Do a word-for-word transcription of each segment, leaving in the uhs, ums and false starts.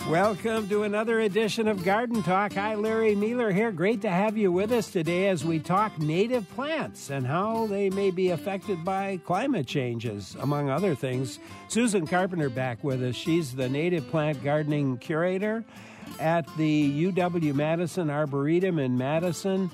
Welcome to another edition of Garden Talk. Hi, Larry Mueller here. Great to have you with us today as we talk native plants and how they may be affected by climate changes, among other things. Susan Carpenter back with us. She's the native plant gardening curator at the U W-Madison Arboretum in Madison.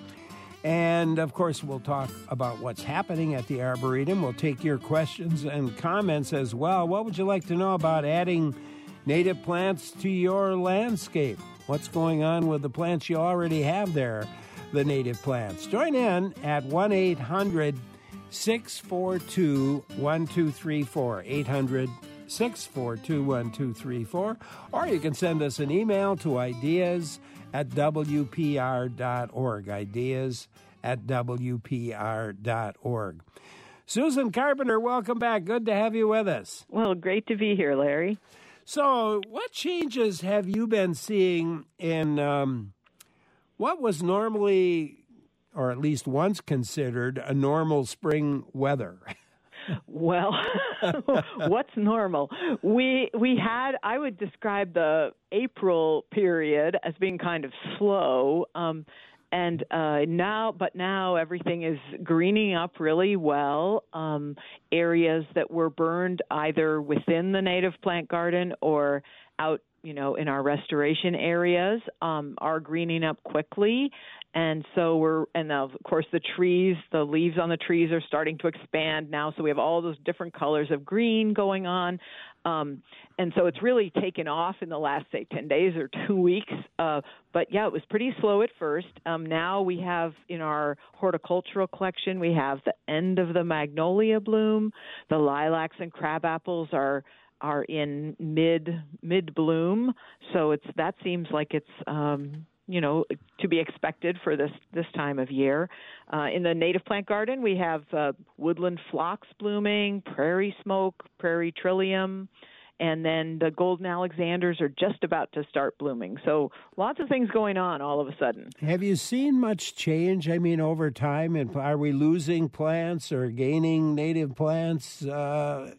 And, of course, we'll talk about what's happening at the Arboretum. We'll take your questions and comments as well. What would you like to know about adding native plants to your landscape? What's going on with the plants you already have there, the native plants? Join in at one eight hundred six four two one two three four, eight hundred six four two one two three four, or you can send us an email to ideas at w p r dot org, ideas at w p r dot org. Susan Carpenter, welcome back. Good to have you with us. Well, great to be here, Larry. So what changes have you been seeing in um, what was normally, or at least once considered, a normal spring weather? Well, what's normal? We we had, I would describe the April period as being kind of slow. Um, And uh, now, but now everything is greening up really well. Um, areas that were burned either within the native plant garden or out, you know, in our restoration areas um, are greening up quickly. And so we're, and of course the trees, the leaves on the trees are starting to expand now. So we have all those different colors of green going on. Um, and so it's really taken off in the last, say, ten days or two weeks. Uh, but, yeah, it was pretty slow at first. Um, now we have in our horticultural collection, we have the end of the magnolia bloom. The lilacs and crabapples are are in mid mid bloom. So it's that seems like it's um, you know, to be expected for this, this time of year. Uh, in the native plant garden, we have uh, woodland phlox blooming, prairie smoke, prairie trillium, and then the golden alexanders are just about to start blooming. So lots of things going on all of a sudden. Have you seen much change, I mean, over time? And are we losing plants or gaining native plants uh,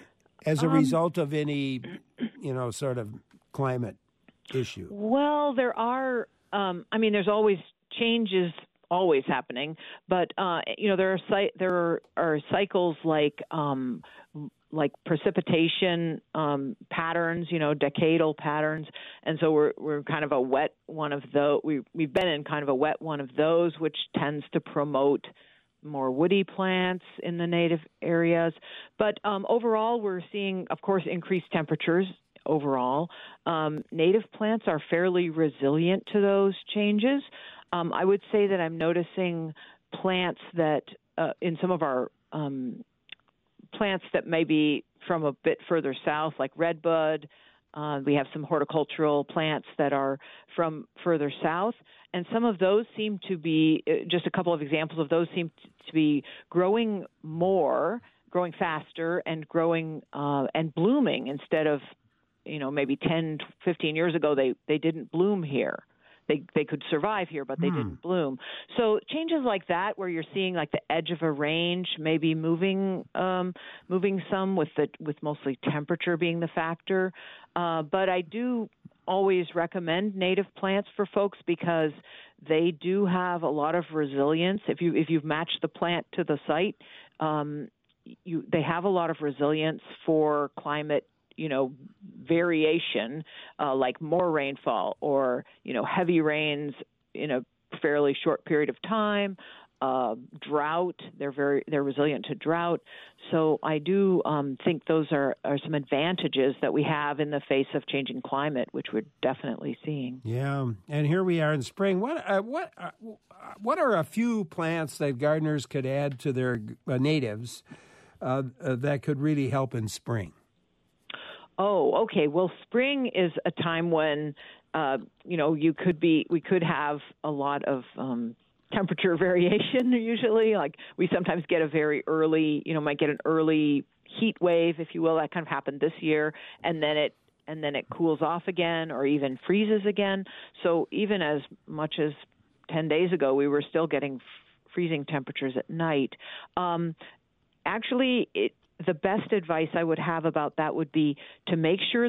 as a um, result of any, you know, sort of climate issue? Well, there are, um, I mean, there's always changes always happening, but, uh, you know, there are there are, are cycles like um, like precipitation um, patterns, you know, decadal patterns, and so we're we're kind of a wet one of those. We we've been in kind of a wet one of those, which tends to promote more woody plants in the native areas. But um, overall, we're seeing, of course, increased temperatures. Overall, um, native plants are fairly resilient to those changes. Um, I would say that I'm noticing plants that uh, in some of our um, plants that may be from a bit further south, like redbud. Uh, we have some horticultural plants that are from further south, and some of those seem to be, just a couple of examples of those seem to be growing more, growing faster, and growing uh, and blooming instead of, you know, maybe ten, fifteen years ago, they, they didn't bloom here. They they could survive here, but they hmm. didn't bloom. So changes like that, where you're seeing like the edge of a range, maybe moving um, moving some with the with mostly temperature being the factor. Uh, but I do always recommend native plants for folks because they do have a lot of resilience. If you if you've matched the plant to the site, um, you they have a lot of resilience for climate, you know, variation, uh, like more rainfall or, you know, heavy rains in a fairly short period of time, uh, drought. They're very, they're resilient to drought. So I do um, think those are, are some advantages that we have in the face of changing climate, which we're definitely seeing. Yeah. And here we are in spring. What, uh, what, uh, what are a few plants that gardeners could add to their uh, natives uh, uh, that could really help in spring? Oh, okay. Well, spring is a time when, uh, you know, you could be, we could have a lot of um, temperature variation usually. Like we sometimes get a very early, you know, might get an early heat wave, if you will. That kind of happened this year. And then it, and then it cools off again or even freezes again. So even as much as ten days ago, we were still getting f- freezing temperatures at night. Um, actually, it, the best advice I would have about that would be to make sure the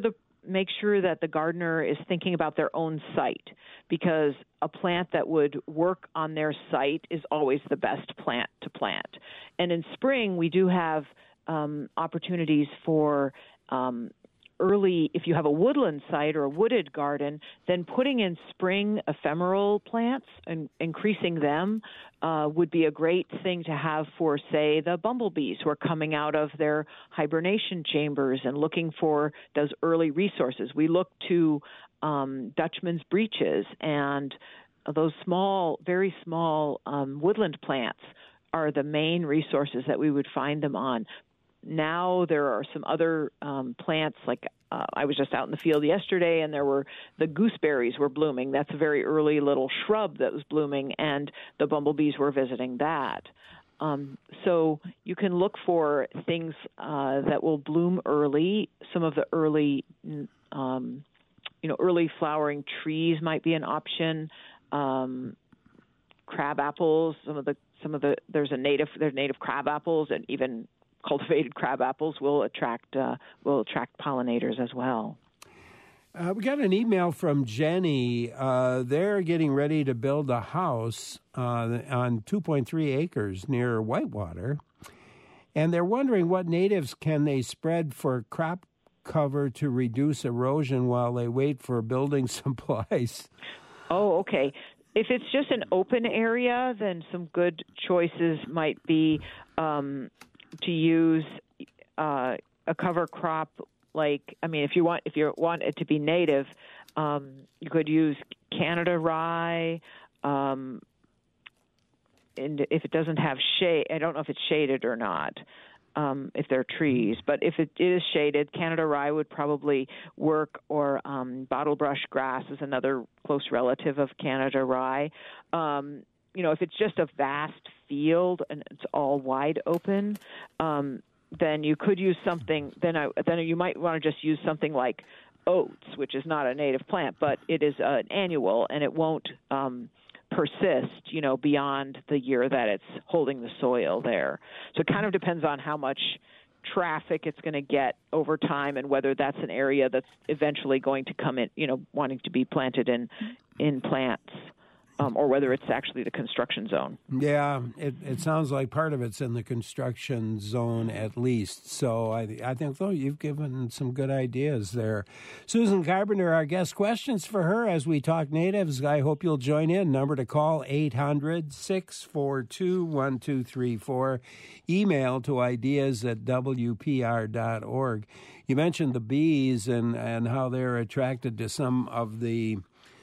make sure that the gardener is thinking about their own site, because a plant that would work on their site is always the best plant to plant. And in spring, we do have um, opportunities for um, early, if you have a woodland site or a wooded garden, then putting in spring ephemeral plants and increasing them uh, would be a great thing to have for, say, the bumblebees who are coming out of their hibernation chambers and looking for those early resources. We look to um, Dutchman's breeches, and those small, very small um, woodland plants are the main resources that we would find them on. Now there are some other um, plants, like uh, I was just out in the field yesterday, and there were the gooseberries were blooming. That's a very early little shrub that was blooming, and the bumblebees were visiting that. Um, so you can look for things uh, that will bloom early. Some of the early, um, you know, early flowering trees might be an option. Um, crab apples, some of the some of the there's a native there's native crab apples, and even cultivated crab apples will attract uh, will attract pollinators as well. Uh, we got an email from Jenny. Uh, they're getting ready to build a house uh, on two point three acres near Whitewater, and they're wondering what natives can they spread for crop cover to reduce erosion while they wait for building supplies. Oh, okay. If it's just an open area, then some good choices might be um, to use uh, a cover crop. Like, I mean, if you want, if you want it to be native, um, you could use Canada rye. Um, and if it doesn't have shade, I don't know if it's shaded or not. Um, if they're trees, but if it is shaded, Canada rye would probably work, or um, bottlebrush grass is another close relative of Canada rye. Um, you know, if it's just a vast field and it's all wide open, um, then you could use something. Then I, then you might want to just use something like oats, which is not a native plant, but it is an annual, and it won't um, persist, you know, beyond the year that it's holding the soil there. So it kind of depends on how much traffic it's going to get over time, and whether that's an area that's eventually going to come in, you know, wanting to be planted in in plants. Um, or whether it's actually the construction zone. Yeah, it, it sounds like part of it's in the construction zone at least. So I, I think, though, you've given some good ideas there. Susan Carpenter, our guest, questions for her as we talk natives. I hope you'll join in. Number to call, eight hundred, six four two, one two three four. Email to ideas at w p r dot org. You mentioned the bees and, and how they're attracted to some of the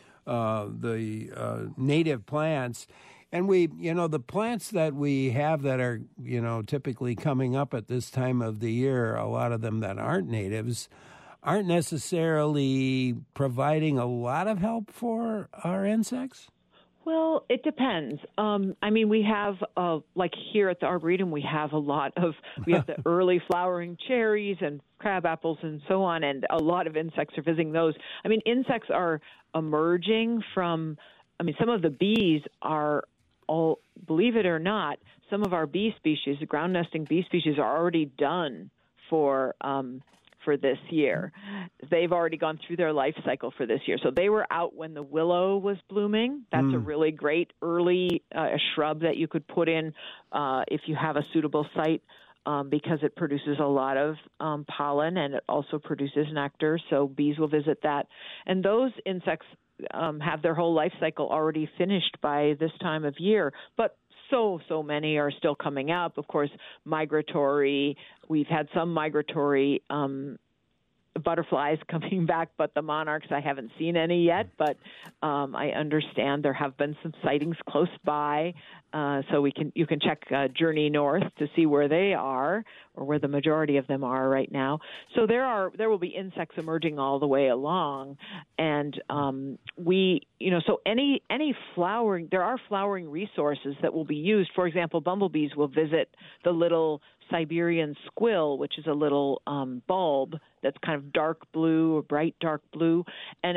Uh, the uh, native plants. And we, you know, the plants that we have that are, you know, typically coming up at this time of the year, a lot of them that aren't natives, aren't necessarily providing a lot of help for our insects? Well, it depends. Um, I mean, we have, uh, like here at the Arboretum, we have a lot of, we have the early flowering cherries and crab apples and so on, and a lot of insects are visiting those. I mean, insects are emerging from, I mean, some of the bees are all, believe it or not, some of our bee species, the ground nesting bee species, are already done for um, for this year. They've already gone through their life cycle for this year. So they were out when the willow was blooming. That's mm. a really great early uh, shrub that you could put in uh, if you have a suitable site, um, because it produces a lot of um, pollen, and it also produces nectar. So bees will visit that. And those insects um, have their whole life cycle already finished by this time of year. But So, so many are still coming up. Of course, migratory. We've had some migratory um, butterflies coming back, but the monarchs, I haven't seen any yet. But um, I understand there have been some sightings close by. Uh, so we can you can check uh, Journey North to see where they are, or where the majority of them are right now. So there are there will be insects emerging all the way along, and um, we you know so any any flowering there are flowering resources that will be used. For example, bumblebees will visit the little Siberian squill, which is a little um, bulb that's kind of dark blue or bright dark blue, and it's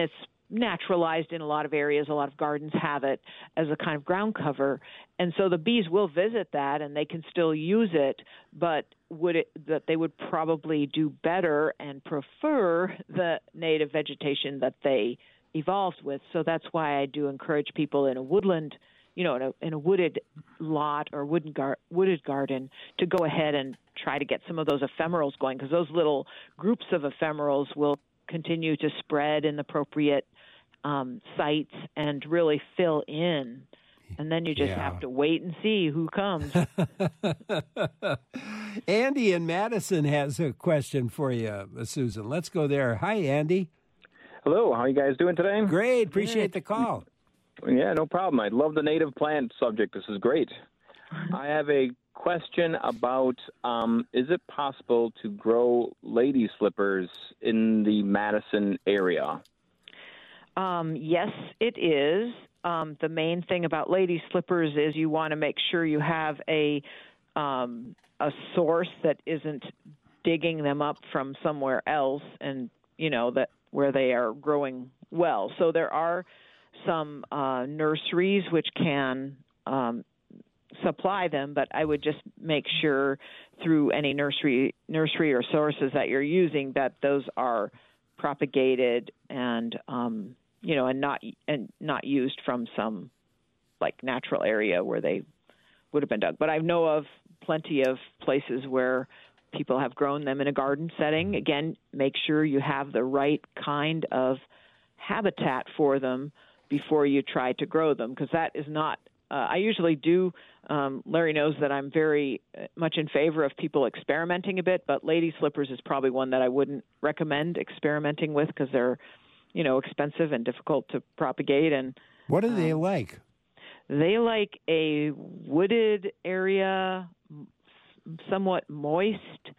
naturalized in a lot of areas. A lot of gardens have it as a kind of ground cover. And so the bees will visit that and they can still use it, but would it, that they would probably do better and prefer the native vegetation that they evolved with. So that's why I do encourage people in a woodland, you know, in a, in a wooded lot or wooden gar- wooded garden to go ahead and try to get some of those ephemerals going, because those little groups of ephemerals will continue to spread in the appropriate um, sites and really fill in. And then you just yeah. have to wait and see who comes. Andy in Madison has a question for you, Susan. Let's go there. Hi, Andy. Hello. How are you guys doing today? Great. Appreciate the call. Yeah, no problem. I love the native plant subject. This is great. I have a question about, um, is it possible to grow lady slippers in the Madison area? Um, yes, it is. Um, the main thing about lady slippers is you want to make sure you have a um, a source that isn't digging them up from somewhere else, and you know that where they are growing well. So there are some uh, nurseries which can um, supply them, but I would just make sure through any nursery nursery or sources that you're using that those are propagated and um, you know, and not and not used from some like natural area where they would have been dug. But I know of plenty of places where people have grown them in a garden setting. Again, make sure you have the right kind of habitat for them before you try to grow them, because that is not. Uh, I usually do. Um, Larry knows that I'm very much in favor of people experimenting a bit, but lady slippers is probably one that I wouldn't recommend experimenting with because they're, you know, expensive and difficult to propagate. And what do they um, like? They like a wooded area, somewhat moist.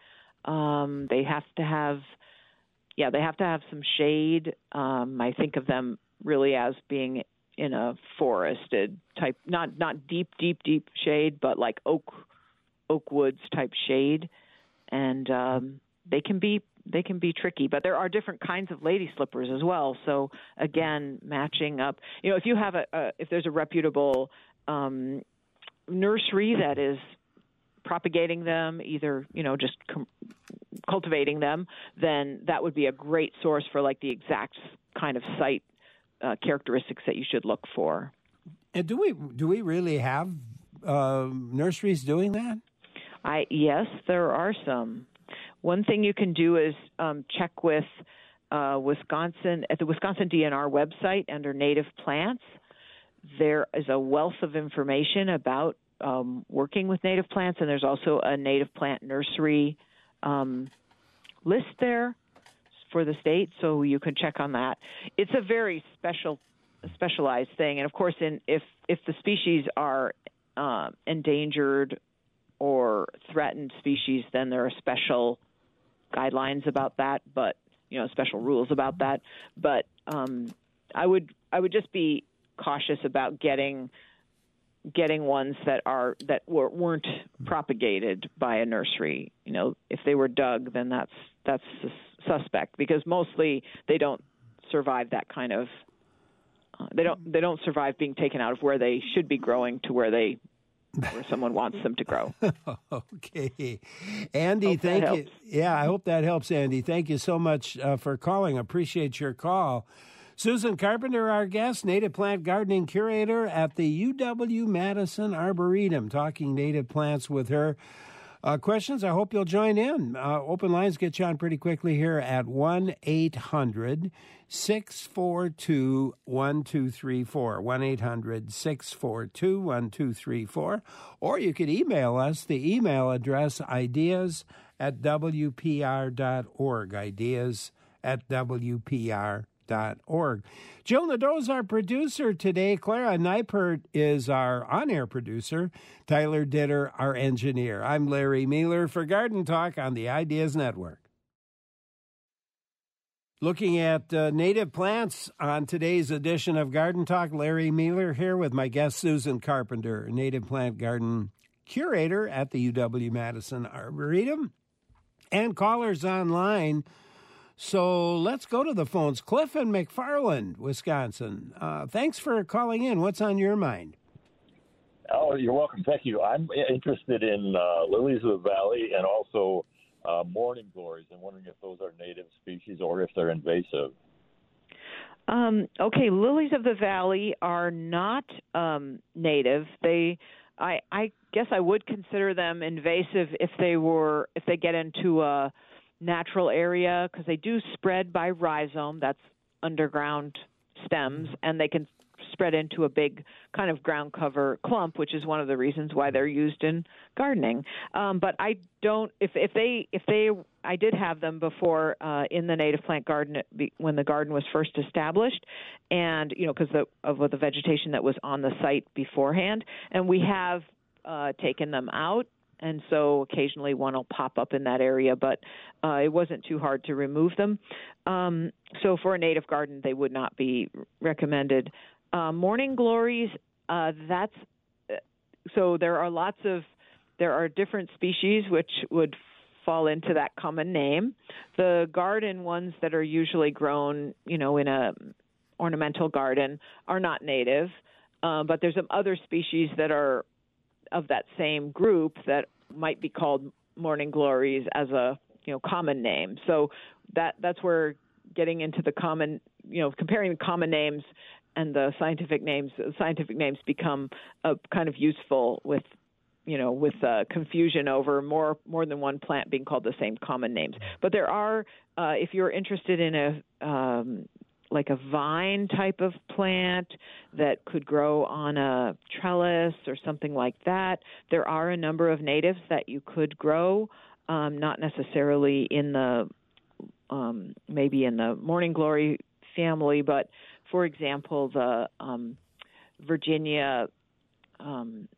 Um, they have to have, yeah, they have to have some shade. Um, I think of them really as being in a forested type, not not deep, deep, deep shade, but like oak, oak woods type shade, and um, they can be they can be tricky. But there are different kinds of lady slippers as well. So again, matching up. You know, if you have a, a if there's a reputable um, nursery that is propagating them, either you know just com- cultivating them, then that would be a great source for like the exact kind of site Uh, characteristics that you should look for. And do we do we really have uh, nurseries doing that? I yes, there are some. One thing you can do is um, check with uh, Wisconsin at the Wisconsin D N R website under native plants. There is a wealth of information about um, working with native plants, and there's also a native plant nursery um, list there for the state, so you can check on that. It's a very special, specialized thing, and of course, in if if the species are uh, endangered or threatened species, then there are special guidelines about that. But you know, special rules about that. But um, I would I would just be cautious about getting getting ones that are that were, weren't propagated by a nursery. You know, if they were dug, then that's that's suspect, because mostly they don't survive that kind of uh, they don't they don't survive being taken out of where they should be growing to where they where someone wants them to grow. Okay, Andy, hope thank you. Helps. Yeah, I hope that helps, Andy. Thank you so much uh, for calling. Appreciate your call. Susan Carpenter, our guest, native plant gardening curator at the U W-Madison Arboretum, talking native plants with her. Uh, questions? I hope you'll join in. Uh, open lines get you on pretty quickly here at one eight hundred six four two one two three four, one eight hundred six four two one two three four. Or you could email us, the email address ideas at w p r dot org, ideas at w p r dot org. Jill Nadeau is our producer today. Clara Neipert is our on-air producer. Tyler Ditter, our engineer. I'm Larry Mealer for Garden Talk on the Ideas Network. Looking at uh, native plants on today's edition of Garden Talk, Larry Mealer here with my guest Susan Carpenter, native plant garden curator at the U W-Madison Arboretum. And callers online, So let's go to the phones. Cliff in McFarland, Wisconsin. Uh, thanks for calling in. What's on your mind? Oh, you're welcome. Thank you. I'm interested in uh, lilies of the valley and also uh, morning glories. I'm wondering if those are native species or if they're invasive. Um, okay, lilies of the valley are not um, native. They, I, I guess, I would consider them invasive if they were if they get into a natural area, because they do spread by rhizome. That's underground stems, and they can spread into a big kind of ground cover clump, which is one of the reasons why they're used in gardening. Um, but I don't, if, if they, if they, I did have them before uh, in the native plant garden when the garden was first established, and, you know, because of the vegetation that was on the site beforehand. And we have uh, taken them out. And so occasionally one will pop up in that area, but uh, it wasn't too hard to remove them. Um, so for a native garden, they would not be recommended. Uh, morning glories, uh, that's so there are lots of, there are different species which would fall into that common name. The garden ones that are usually grown, you know, in a ornamental garden are not native, uh, but there's some other species that are of that same group that might be called morning glories as a, you know, common name. So that that's where getting into the common, you know, comparing the common names and the scientific names, scientific names become uh, kind of useful with, you know, with uh, confusion over more more than one plant being called the same common names. But there are, uh, if you're interested in a um, like a vine type of plant that could grow on a trellis or something like that, there are a number of natives that you could grow, um, not necessarily in the um, maybe in the morning glory family, but for example, the um, Virginia um,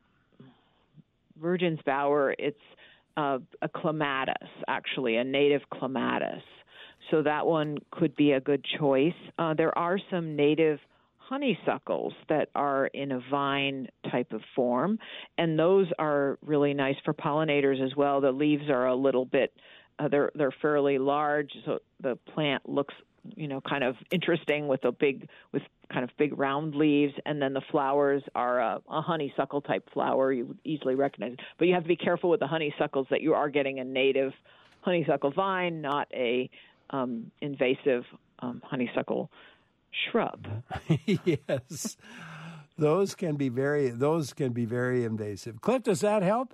Virgin's Bower, it's uh, a clematis, actually, a native clematis. So that one could be a good choice. Uh, there are some native honeysuckles that are in a vine type of form, and those are really nice for pollinators as well. The leaves are a little bit, uh, they're they're fairly large, so the plant looks, you know, kind of interesting with a big, with kind of big round leaves, and then the flowers are a, a honeysuckle type flower. You would easily recognize it. But you have to be careful with the honeysuckles that you are getting a native honeysuckle vine, not a um, invasive um, honeysuckle shrub. Yes, those can be very those can be very invasive. Cliff, does that help?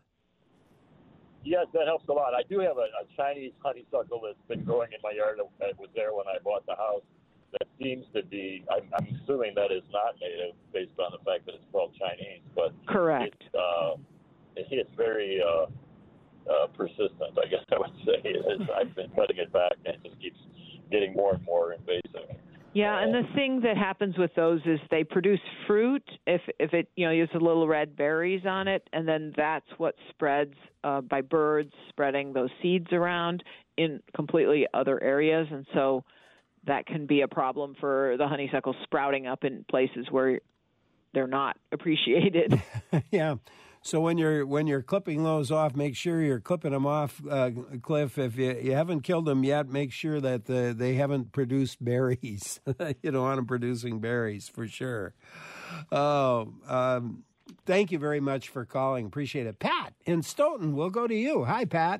Yes, that helps a lot. I do have a, a Chinese honeysuckle that's been growing in my yard that was there when I bought the house. That seems to be, I'm, I'm assuming that is not native based on the fact that it's called Chinese. But correct. It, uh, it, it's very uh, uh, persistent, I guess I would say. It is. I've been cutting it back, and it just keeps getting more and more invasive. Yeah, and the thing that happens with those is they produce fruit if if it, you know, there's little red berries on it, and then that's what spreads uh, by birds spreading those seeds around in completely other areas, and so that can be a problem for the honeysuckle sprouting up in places where they're not appreciated. Yeah. So when you're when you're clipping those off, make sure you're clipping them off, uh, Cliff. If you, you haven't killed them yet, make sure that the, they haven't produced berries. You don't want them producing berries for sure. Oh, um, thank you very much for calling. Appreciate it. Pat in Stoughton, we'll go to you. Hi, Pat.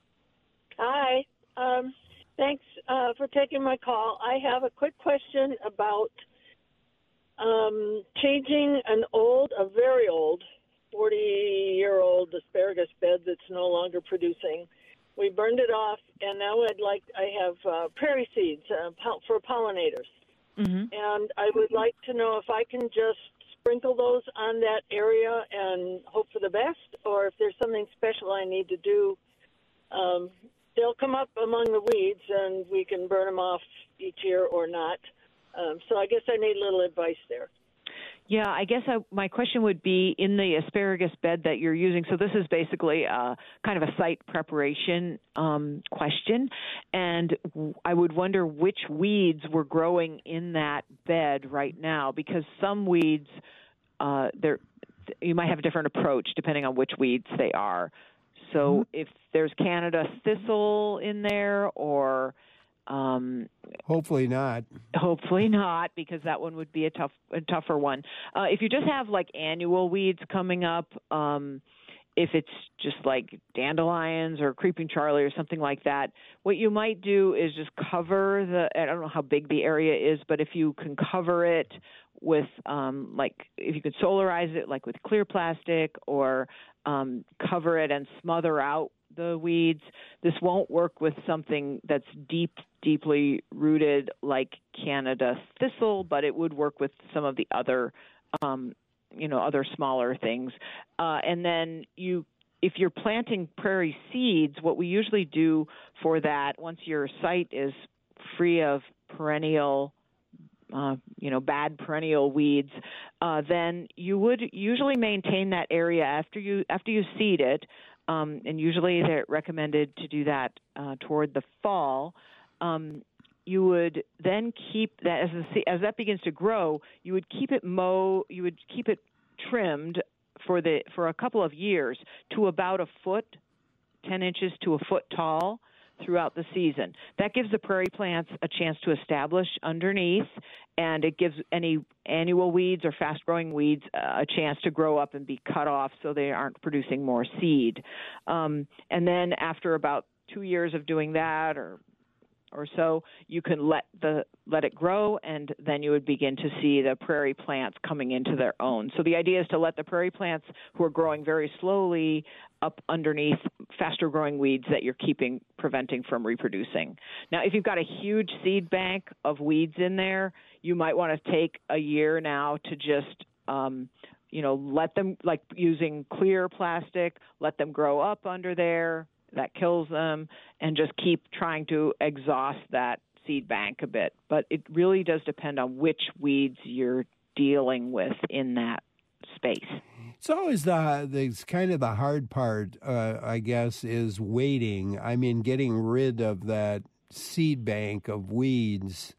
Hi. Um, thanks uh, for taking my call. I have a quick question about um, changing an old, a very old, forty-year-old asparagus bed that's no longer producing. We burned it off, and now I'd like I have uh, prairie seeds uh, for pollinators, mm-hmm. and I would like to know if I can just sprinkle those on that area and hope for the best, or if there's something special I need to do. Um, they'll come up among the weeds, and we can burn them off each year or not. Um, so I guess I need a little advice there. Yeah, I guess I, my question would be in the asparagus bed that you're using. So this is basically a, kind of a site preparation um, question, and I would wonder which weeds were growing in that bed right now, because some weeds, uh, there you might have a different approach depending on which weeds they are. So mm-hmm. if there's Canada thistle in there, or Um, Hopefully not. Hopefully not, because that one would be a tough, a tougher one. Uh, if you just have like annual weeds coming up, um, if it's just like dandelions or creeping Charlie or something like that, what you might do is just cover the, I don't know how big the area is, but if you can cover it with, um, like, if you could solarize it, like with clear plastic, or um, cover it and smother out the weeds. This won't work with something that's deep, deeply rooted like Canada thistle, but it would work with some of the other, um, you know, other smaller things. Uh, and then you, if you're planting prairie seeds, what we usually do for that, once your site is free of perennial, uh, you know, bad perennial weeds, uh, then you would usually maintain that area after you after you seed it. Um, and usually they're recommended to do that uh, toward the fall. Um, you would then keep that as the, as that begins to grow. You would keep it mow. You would keep it trimmed for the for a couple of years to about a foot, ten inches to a foot tall throughout the season. That gives the prairie plants a chance to establish underneath, and it gives any annual weeds or fast-growing weeds uh, a chance to grow up and be cut off so they aren't producing more seed. Um, and then after about two years of doing that, or or so, you can let the let it grow, and then you would begin to see the prairie plants coming into their own. So the idea is to let the prairie plants, who are growing very slowly, up underneath faster growing weeds that you're keeping, preventing from reproducing. Now, if you've got a huge seed bank of weeds in there, you might want to take a year now to just, um, you know, let them, like using clear plastic, let them grow up under there. That kills them, and just keep trying to exhaust that seed bank a bit. But it really does depend on which weeds you're dealing with in that space. It's always the, the it's kind of the hard part, uh, I guess, is waiting. I mean, getting rid of that seed bank of weeds.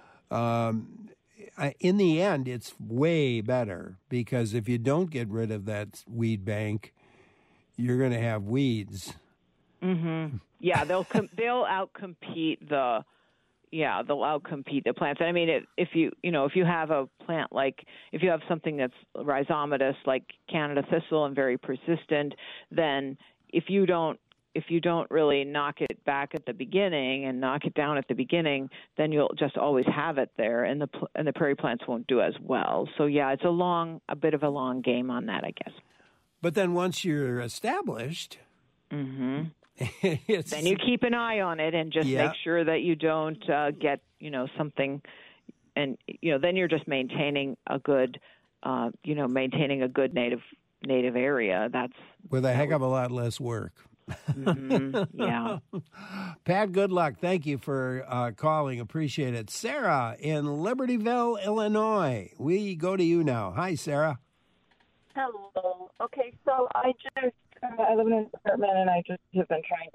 Um, I, in the end, it's way better, because if you don't get rid of that weed bank, you're going to have weeds. Mm-hmm. Yeah, they'll com- they'll outcompete the yeah they'll outcompete the plants. I mean, it, if you you know if you have a plant like if you have something that's rhizomatous like Canada thistle and very persistent, then if you don't if you don't really knock it back at the beginning and knock it down at the beginning, then you'll just always have it there, and the and the prairie plants won't do as well. So yeah, it's a long a bit of a long game on that, I guess. But then once you're established. Mm-hmm. Then you keep an eye on it and just yeah. make sure that you don't uh, get, you know, something, and you know, then you're just maintaining a good, uh, you know, maintaining a good native native area. That's with a heck of a lot less work. Mm-hmm. Yeah. Pat, good luck. Thank you for uh, calling. Appreciate it. Sarah in Libertyville, Illinois. We go to you now. Hi, Sarah. Hello. Okay, so I just. Uh, I live in an apartment, and I just have been trying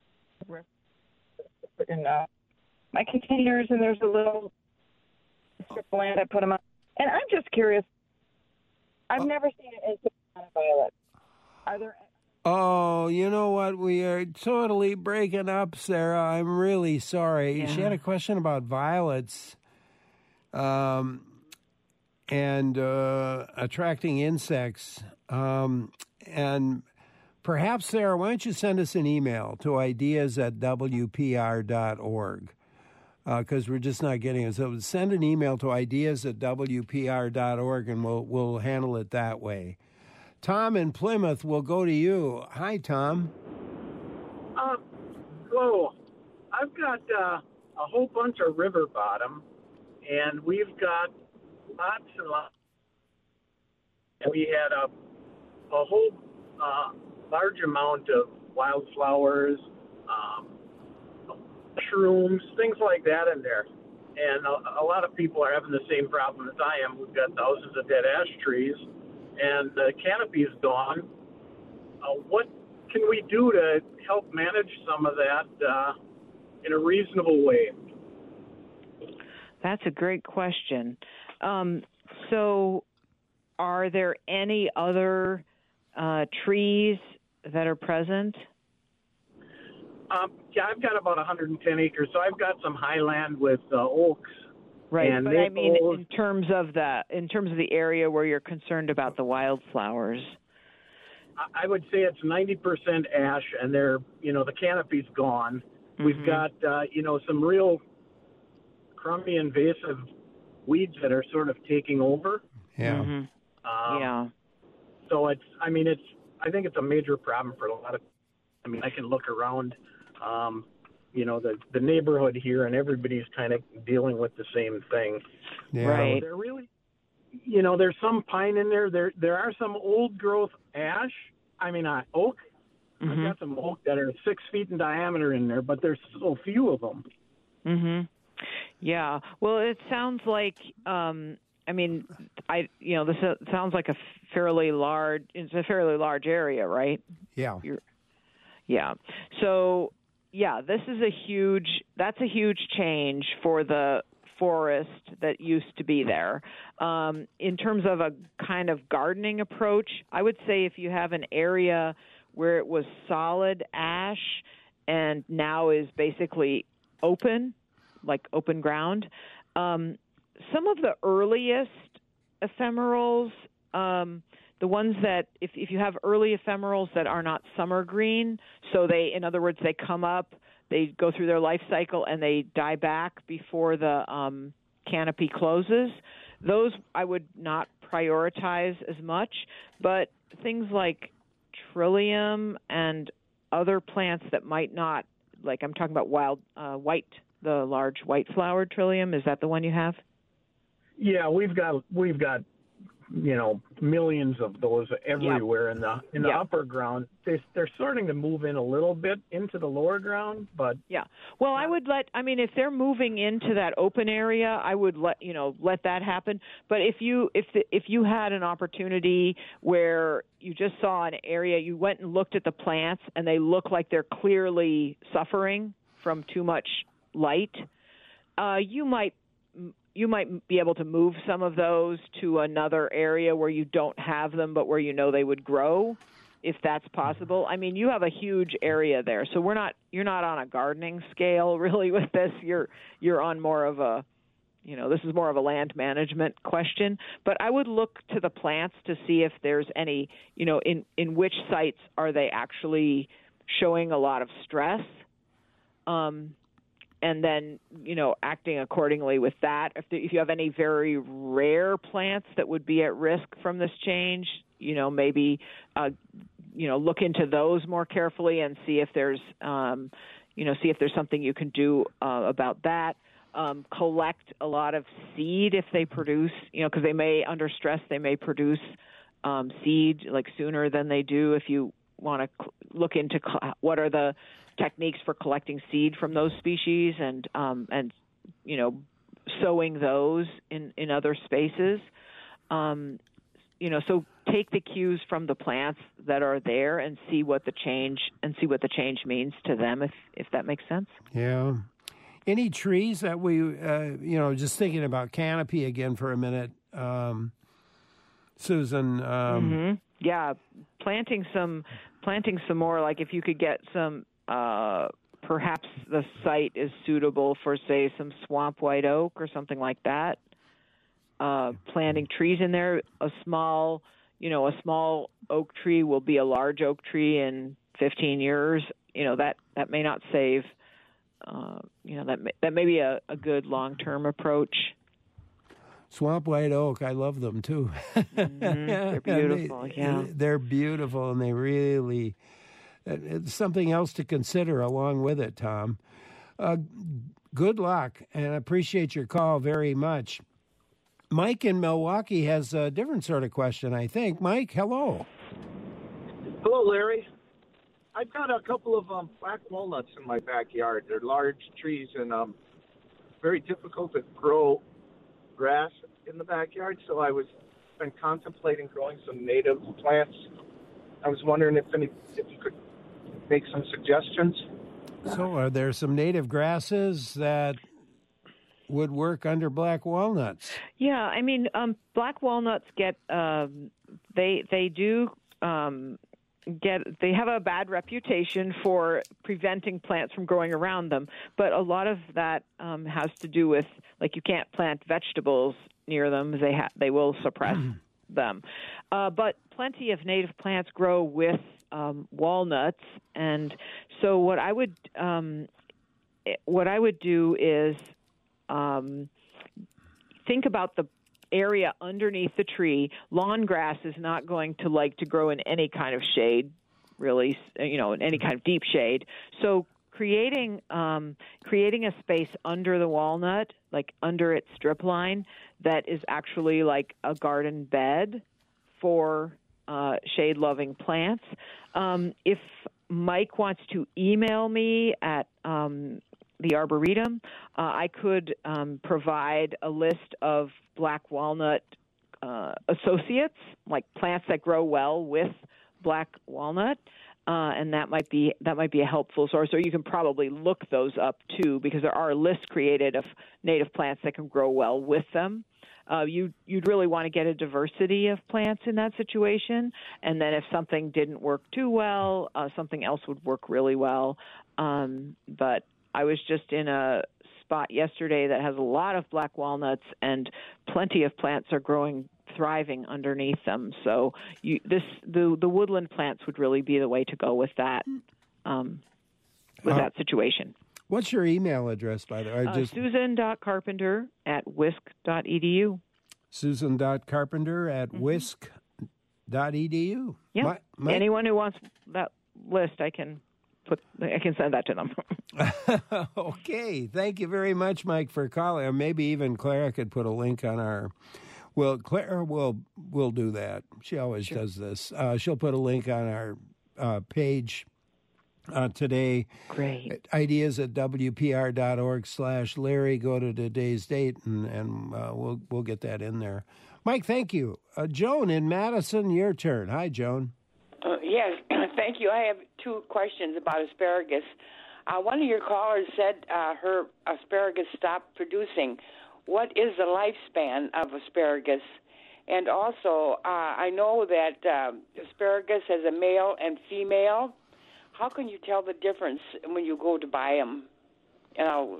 to in uh, my containers, and there's a little strip of land I put them on. And I'm just curious. I've oh. never seen an insect on a violet. Are there? Oh, you know what? We are totally breaking up, Sarah. I'm really sorry. Yeah. She had a question about violets, um, and uh, attracting insects, um, and. Perhaps, Sarah, why don't you send us an email to ideas at w p r dot org, because uh, we're just not getting it. So send an email to ideas at w p r dot org, and we'll we'll handle it that way. Tom in Plymouth, we'll go to you. Hi, Tom. Uh, hello. I've got uh, a whole bunch of river bottom, and we've got lots and lots. And we had a a whole... Uh, large amount of wildflowers, um, mushrooms, things like that in there. And a, a lot of people are having the same problem as I am. We've got thousands of dead ash trees, and the canopy is gone. Uh, what can we do to help manage some of that uh, in a reasonable way? That's a great question. Um, so are there any other uh, trees that are present? Um, yeah, I've got about one hundred ten acres, so I've got some highland with uh, oaks. Right, and but maples. I mean, in terms of the in terms of the area where you're concerned about the wildflowers. I would say it's ninety percent ash, and they're, you know, the canopy's gone. Mm-hmm. We've got, uh, you know, some real crummy invasive weeds that are sort of taking over. Yeah. Mm-hmm. Um, yeah. So it's, I mean, it's, I think it's a major problem for a lot of, I mean, I can look around, um, you know, the, the neighborhood here, and everybody's kind of dealing with the same thing. Yeah. Right. So they're really, you know, there's some pine in there. There there are some old growth ash. I mean, uh, oak. Mm-hmm. I've got some oak that are six feet in diameter in there, but there's so few of them. Mhm. Yeah. Well, it sounds like. Um, I mean, I you know this uh, sounds like a fairly large. It's a fairly large area, right? Yeah. You're, yeah. So yeah, this is a huge. That's a huge change for the forest that used to be there. Um, in terms of a kind of gardening approach, I would say if you have an area where it was solid ash and now is basically open, like open ground, um, some of the earliest ephemerals, um, the ones that, if, if you have early ephemerals that are not summer green, so they, in other words, they come up, they go through their life cycle and they die back before the um, canopy closes. Those I would not prioritize as much, but things like trillium and other plants that might not, like I'm talking about wild uh, white, the large white-flowered trillium. Is that the one you have? Yeah, we've got we've got you know millions of those everywhere yep. in the in the yep. upper ground. They, they're starting to move in a little bit into the lower ground, but yeah. Well, I would let. I mean, if they're moving into that open area, I would let you know let that happen. But if you if the, if you had an opportunity where you just saw an area, you went and looked at the plants, and they look like they're clearly suffering from too much light, uh, you might. You might be able to move some of those to another area where you don't have them, but where you know they would grow, if that's possible. I mean, you have a huge area there, so we're not. You're not on a gardening scale really with this. You're you're on more of a, you know, this is more of a land management question. But I would look to the plants to see if there's any, you know, in in which sites are they actually showing a lot of stress. Um, And then, you know, acting accordingly with that. If, the, if you have any very rare plants that would be at risk from this change, you know, maybe, uh, you know, look into those more carefully and see if there's, um, you know, see if there's something you can do uh, about that. Um, collect a lot of seed if they produce, you know, because they may, under stress, they may produce um, seed like sooner than they do. If you want to cl- look into cl- what are the techniques for collecting seed from those species and um, and you know sowing those in, in other spaces, um, you know so take the cues from the plants that are there and see what the change and see what the change means to them, if if that makes sense. Yeah. Any trees that we uh, you know just thinking about canopy again for a minute, um, Susan. Um, mm-hmm. Yeah, planting some planting some more. Like if you could get some. Uh, perhaps the site is suitable for, say, some swamp white oak or something like that. Uh, planting trees in there, a small, you know, a small oak tree will be a large oak tree in fifteen years. You know, that, that may not save, uh, you know, that may, that may be a, a good long-term approach. Swamp white oak, I love them too. Mm-hmm. They're beautiful, they, yeah. They're beautiful, and they really... It's something else to consider along with it, Tom. Uh, good luck, and I appreciate your call very much. Mike in Milwaukee has a different sort of question, I think. Mike, hello. Hello, Larry. I've got a couple of um, black walnuts in my backyard. They're large trees and um, very difficult to grow grass in the backyard, so I was been contemplating growing some native plants. I was wondering if any, if you could make some suggestions. So are there some native grasses that would work under black walnuts? Yeah, I mean, um, black walnuts get, um, they they do um, get they have a bad reputation for preventing plants from growing around them, but a lot of that um, has to do with, like, you can't plant vegetables near them. They ha- they will suppress them. Uh, but plenty of native plants grow with um, walnuts, and so what I would um, what I would do is um, think about the area underneath the tree. Lawn grass is not going to like to grow in any kind of shade, really, you know, in any kind of deep shade. So creating um, creating a space under the walnut, like under its strip line, that is actually like a garden bed for uh, shade-loving plants. Um, if Mike wants to email me at um, the Arboretum, uh, I could um, provide a list of black walnut uh, associates, like plants that grow well with black walnut, uh, and that might be that might be a helpful source. Or you can probably look those up too, because there are lists created of native plants that can grow well with them. Uh, you, you'd really want to get a diversity of plants in that situation, and then if something didn't work too well, uh, something else would work really well. Um, but I was just in a spot yesterday that has a lot of black walnuts, and plenty of plants are growing, thriving underneath them. So you, this the the woodland plants would really be the way to go with that um, with uh, that situation. What's your email address, by the way? Uh, just... Susan dot Carpenter at whisk dot e d u. Susan dot Carpenter at mm-hmm. whisk dot e d u. Yeah. My, my... Anyone who wants that list, I can put. I can send that to them. Okay. Thank you very much, Mike, for calling. Or maybe even Clara could put a link on our. Well, Clara will will do that. She always sure. does this. Uh, she'll put a link on our uh, page. Uh, today, great ideas at w p r dot org slash Larry. Go to today's date, and, and uh, we'll we'll get that in there. Mike, thank you. Uh, Joan in Madison, your turn. Hi, Joan. Uh, yes, thank you. I have two questions about asparagus. Uh, one of your callers said uh, her asparagus stopped producing. What is the lifespan of asparagus? And also, uh, I know that uh, asparagus has a male and female. How can you tell the difference when you go to buy them? You know,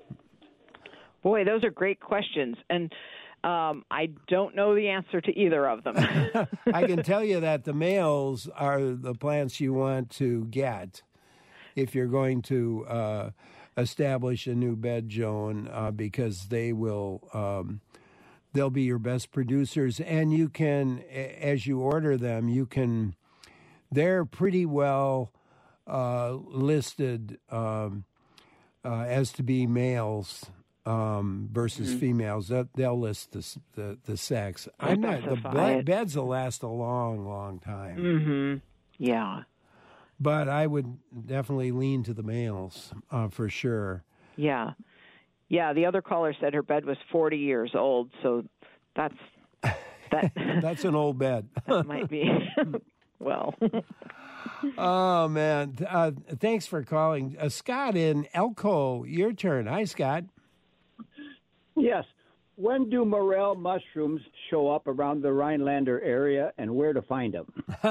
boy, those are great questions, and um, I don't know the answer to either of them. I can tell you that the males are the plants you want to get if you're going to uh, establish a new bed, Joan, uh, because they will um, they'll be your best producers, and you can, as you order them, you can. They're pretty well. Uh, listed um, uh, as to be males um, versus mm-hmm. females. That, they'll list the the, the sex. I'm not. The black beds will last a long, long time. Mm-hmm. Yeah. But I would definitely lean to the males uh, for sure. Yeah, yeah. The other caller said her bed was forty years old, so that's that. That's an old bed. That might be. Well. Oh, man. Uh, thanks for calling. Uh, Scott in Elko, your turn. Hi, Scott. Yes. When do morel mushrooms show up around the Rhinelander area, and where to find them?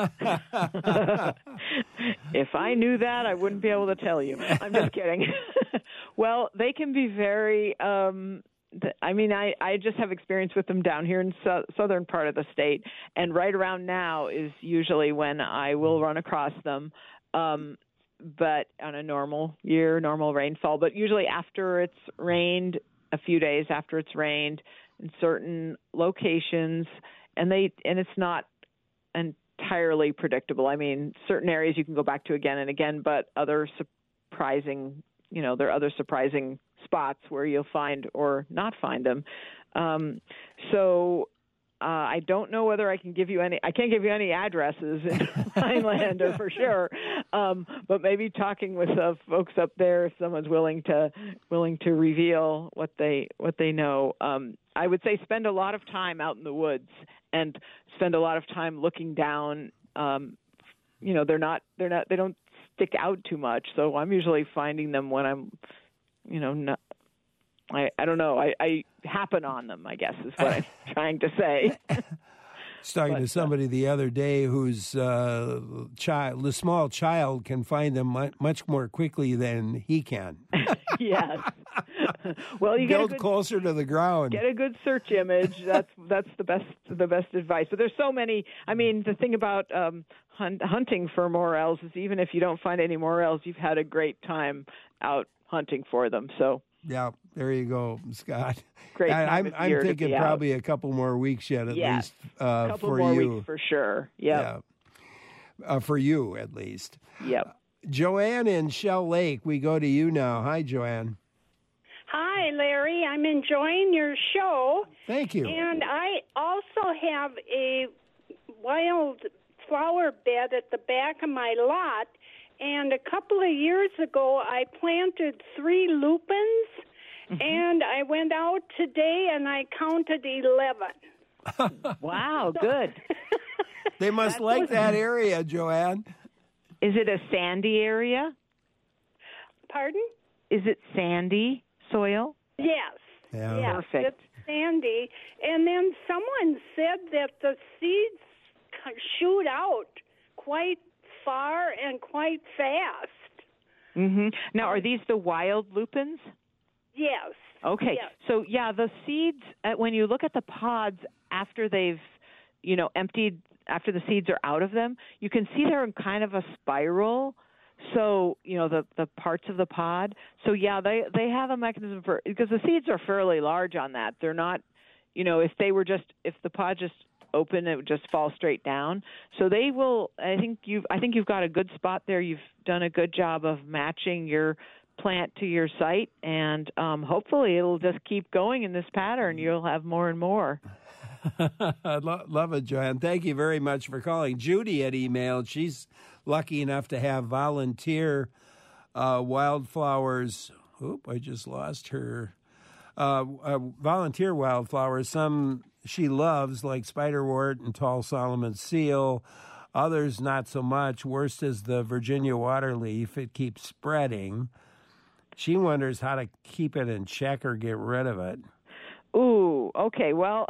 If I knew that, I wouldn't be able to tell you. I'm just kidding. Well, they can be very... Um, I mean, I, I just have experience with them down here in so, southern part of the state, and right around now is usually when I will run across them, um, but on a normal year, normal rainfall. But usually after it's rained, a few days after it's rained in certain locations, and they and it's not entirely predictable. I mean, certain areas you can go back to again and again, but other surprising, you know, there are other surprising spots where you'll find or not find them. Um, so uh, I don't know whether I can give you any, I can't give you any addresses in Rhinelander for sure. Um, but maybe talking with uh, folks up there, if someone's willing to, willing to reveal what they, what they know. Um, I would say spend a lot of time out in the woods and spend a lot of time looking down. Um, you know, they're not, they're not, they don't stick out too much. So I'm usually finding them when I'm, you know, no, I, I don't know. I, I happen on them, I guess, is what I'm trying to say. was talking But, to somebody the other day whose uh, child, the small child, can find them mu- much more quickly than he can. Yes. Well, you build get a good, closer to the ground. Get a good search image. That's that's the best the best advice. But there's so many. I mean, the thing about um, hunt, hunting for morels is even if you don't find any morels, you've had a great time out hunting for them. So. Yeah, there you go, Scott. Great time I, I'm, of I'm year to thinking be probably out. a couple more weeks yet, at Yes. least uh, couple for more you. weeks for sure. Yep. Yeah, uh, for you at least. Yep. Joanne in Shell Lake, we go to you now. Hi, Joanne. Hi, Larry. I'm enjoying your show. Thank you. And I also have a wild flower bed at the back of my lot. And a couple of years ago, I planted three lupins. Mm-hmm. And I went out today and I counted eleven. Wow, good. They must like that area, Joanne. Is it a sandy area? Pardon? Is it sandy soil? Yes. Yeah. Yes, Perfect. it's sandy. And then someone said that the seeds shoot out quite far and quite fast. Mm-hmm. Now, are these the wild lupins? Yes. Okay. Yes. So, yeah, the seeds, uh, when you look at the pods after they've, you know, emptied, after the seeds are out of them, you can see they're in kind of a spiral. So, you know, the, the parts of the pod. So, yeah, they, they have a mechanism for, because the seeds are fairly large on that. They're not, you know, if they were just, if the pod just open, it would just fall straight down. So they will, I think you've, I think you've got a good spot there. You've done a good job of matching your plant to your site, and um, hopefully it'll just keep going in this pattern. You'll have more and more. I lo- love it, Joanne. Thank you very much for calling. Judy had emailed. She's lucky enough to have volunteer uh, wildflowers. Oop, I just lost her. Uh, uh, volunteer wildflowers. Some she loves, like spiderwort and tall Solomon seal. Others not so much. Worst is the Virginia waterleaf. It keeps spreading. She wonders how to keep it in check or get rid of it. Ooh, okay. Well,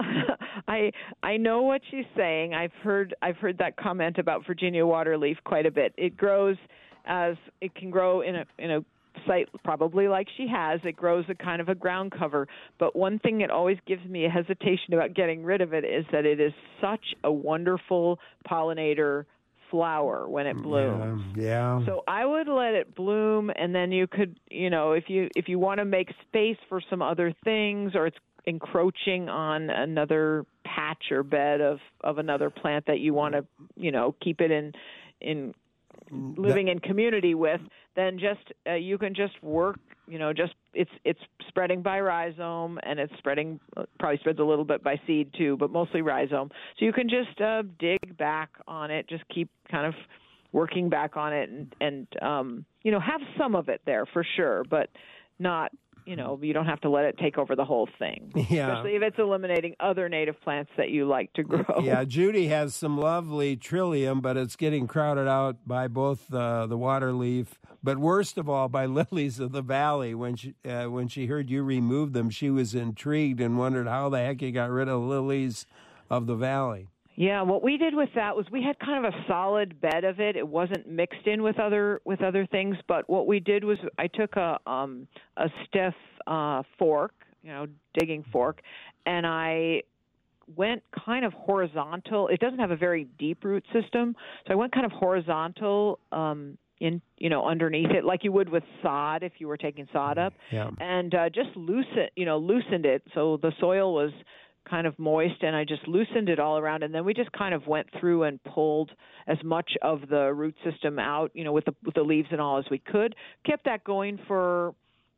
I I know what she's saying. I've heard I've heard that comment about Virginia waterleaf quite a bit. It grows as it can grow in a in a site probably like she has. It grows a kind of a ground cover. But one thing that always gives me a hesitation about getting rid of it is that it is such a wonderful pollinator flower when it blooms. Yeah, yeah. So I would let it bloom, and then you could, you know, if you if you want to make space for some other things, or it's encroaching on another patch or bed of, of another plant that you want to, you know, keep it in in living in community with, then just uh, you can just work, you know, just it's it's spreading by rhizome, and it's spreading probably spreads a little bit by seed too, but mostly rhizome. So you can just uh, dig back on it, just keep kind of working back on it, and and um, you know, have some of it there for sure, but not. You know, you don't have to let it take over the whole thing, yeah. especially if it's eliminating other native plants that you like to grow. Yeah, Judy has some lovely trillium, but it's getting crowded out by both uh, the waterleaf, but worst of all, by lilies of the valley. When she uh, when she heard you remove them, she was intrigued and wondered how the heck you got rid of lilies of the valley. Yeah, what we did with that was we had kind of a solid bed of it. It wasn't mixed in with other with other things, but what we did was I took a um, a stiff uh, fork, you know, digging fork, and I went kind of horizontal. It doesn't have a very deep root system, so I went kind of horizontal um, in, you know, underneath it, like you would with sod if you were taking sod up, yeah. and uh, just loosen, you know, loosened it so the soil was kind of moist, and I just loosened it all around, and then we just kind of went through and pulled as much of the root system out, you know, with the with the leaves and all as we could. Kept that going for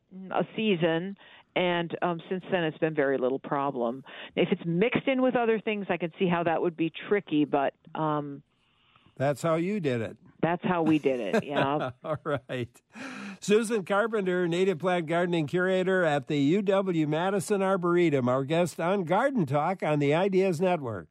a season, and um, since then it's been very little problem. If it's mixed in with other things, I can see how that would be tricky, but um, that's how you did it. That's how we did it, yeah. All right. Susan Carpenter, Native Plant Gardening Curator at the U W-Madison Arboretum, our guest on Garden Talk on the Ideas Network.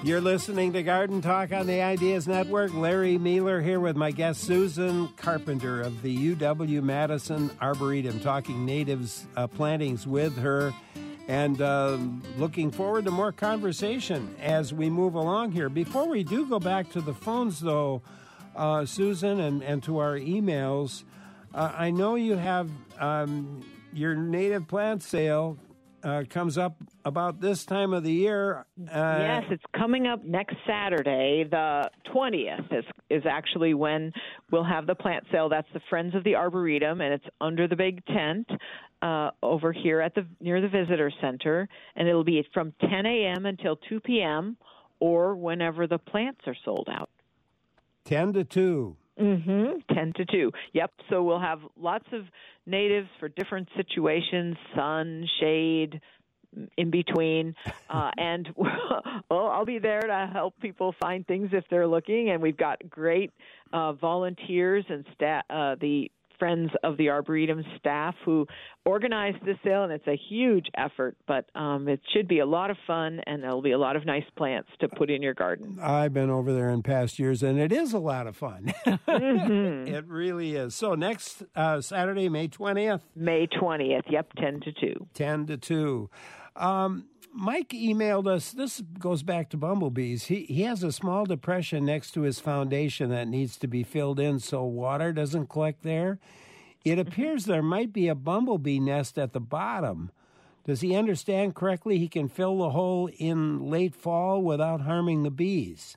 You're listening to Garden Talk on the Ideas Network. Larry Mealer here with my guest Susan Carpenter of the U W-Madison Arboretum, talking natives uh, plantings with her, and uh, looking forward to more conversation as we move along here. Before we do go back to the phones, though, uh, Susan, and, and to our emails, uh, I know you have um, your native plant sale uh, comes up about this time of the year. Uh, yes, it's coming up next Saturday. The twentieth is, is actually when we'll have the plant sale. That's the Friends of the Arboretum, and it's under the big tent uh, over here at the near the Visitor Center. And it'll be from ten a.m. until two p.m. or whenever the plants are sold out. ten to two. Mm-hmm. ten to two. Yep. So we'll have lots of natives for different situations, sun, shade, in between. Uh, and well, I'll be there to help people find things if they're looking. And we've got great uh, volunteers and staff, uh, the Friends of the Arboretum staff who organized this sale, and it's a huge effort, but um, it should be a lot of fun, and there'll be a lot of nice plants to put in your garden. I've been over there in past years, and it is a lot of fun. Mm-hmm. It really is. So next uh, Saturday, May twentieth? May twentieth, yep, ten to two. ten to two. Um, Mike emailed us, this goes back to bumblebees. He he has a small depression next to his foundation that needs to be filled in so water doesn't collect there. It appears there might be a bumblebee nest at the bottom. Does he understand correctly he can fill the hole in late fall without harming the bees?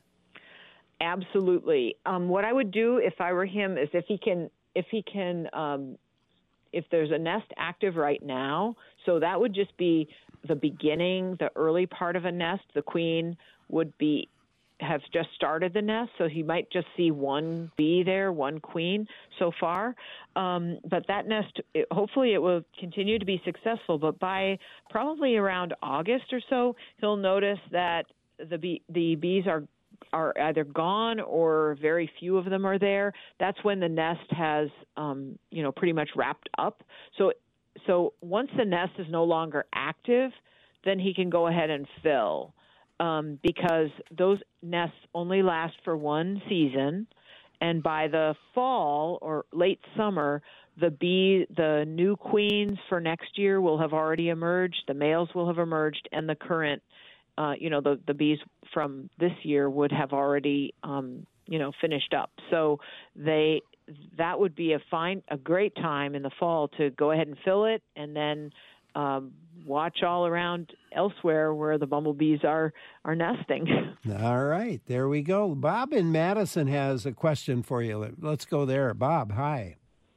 Absolutely. Um, what I would do if I were him is if he can, if he can, um, if there's a nest active right now, so that would just be the beginning, the early part of a nest. The queen would be have just started the nest, so he might just see one bee there, one queen so far. Um, but that nest, it, hopefully it will continue to be successful. But by probably around August or so, he'll notice that the bee, the bees are are either gone or very few of them are there. That's when the nest has, um, you know, pretty much wrapped up. So So once the nest is no longer active, then he can go ahead and fill um, because those nests only last for one season. And by the fall or late summer, the bee, the new queens for next year will have already emerged. The males will have emerged, and the current, uh, you know, the, the bees from this year would have already, um, you know, finished up. So they that would be a fine, a great time in the fall to go ahead and fill it, and then um, watch all around elsewhere where the bumblebees are are nesting. All right, there we go. Bob in Madison has a question for you. Let's go there. Bob, hi.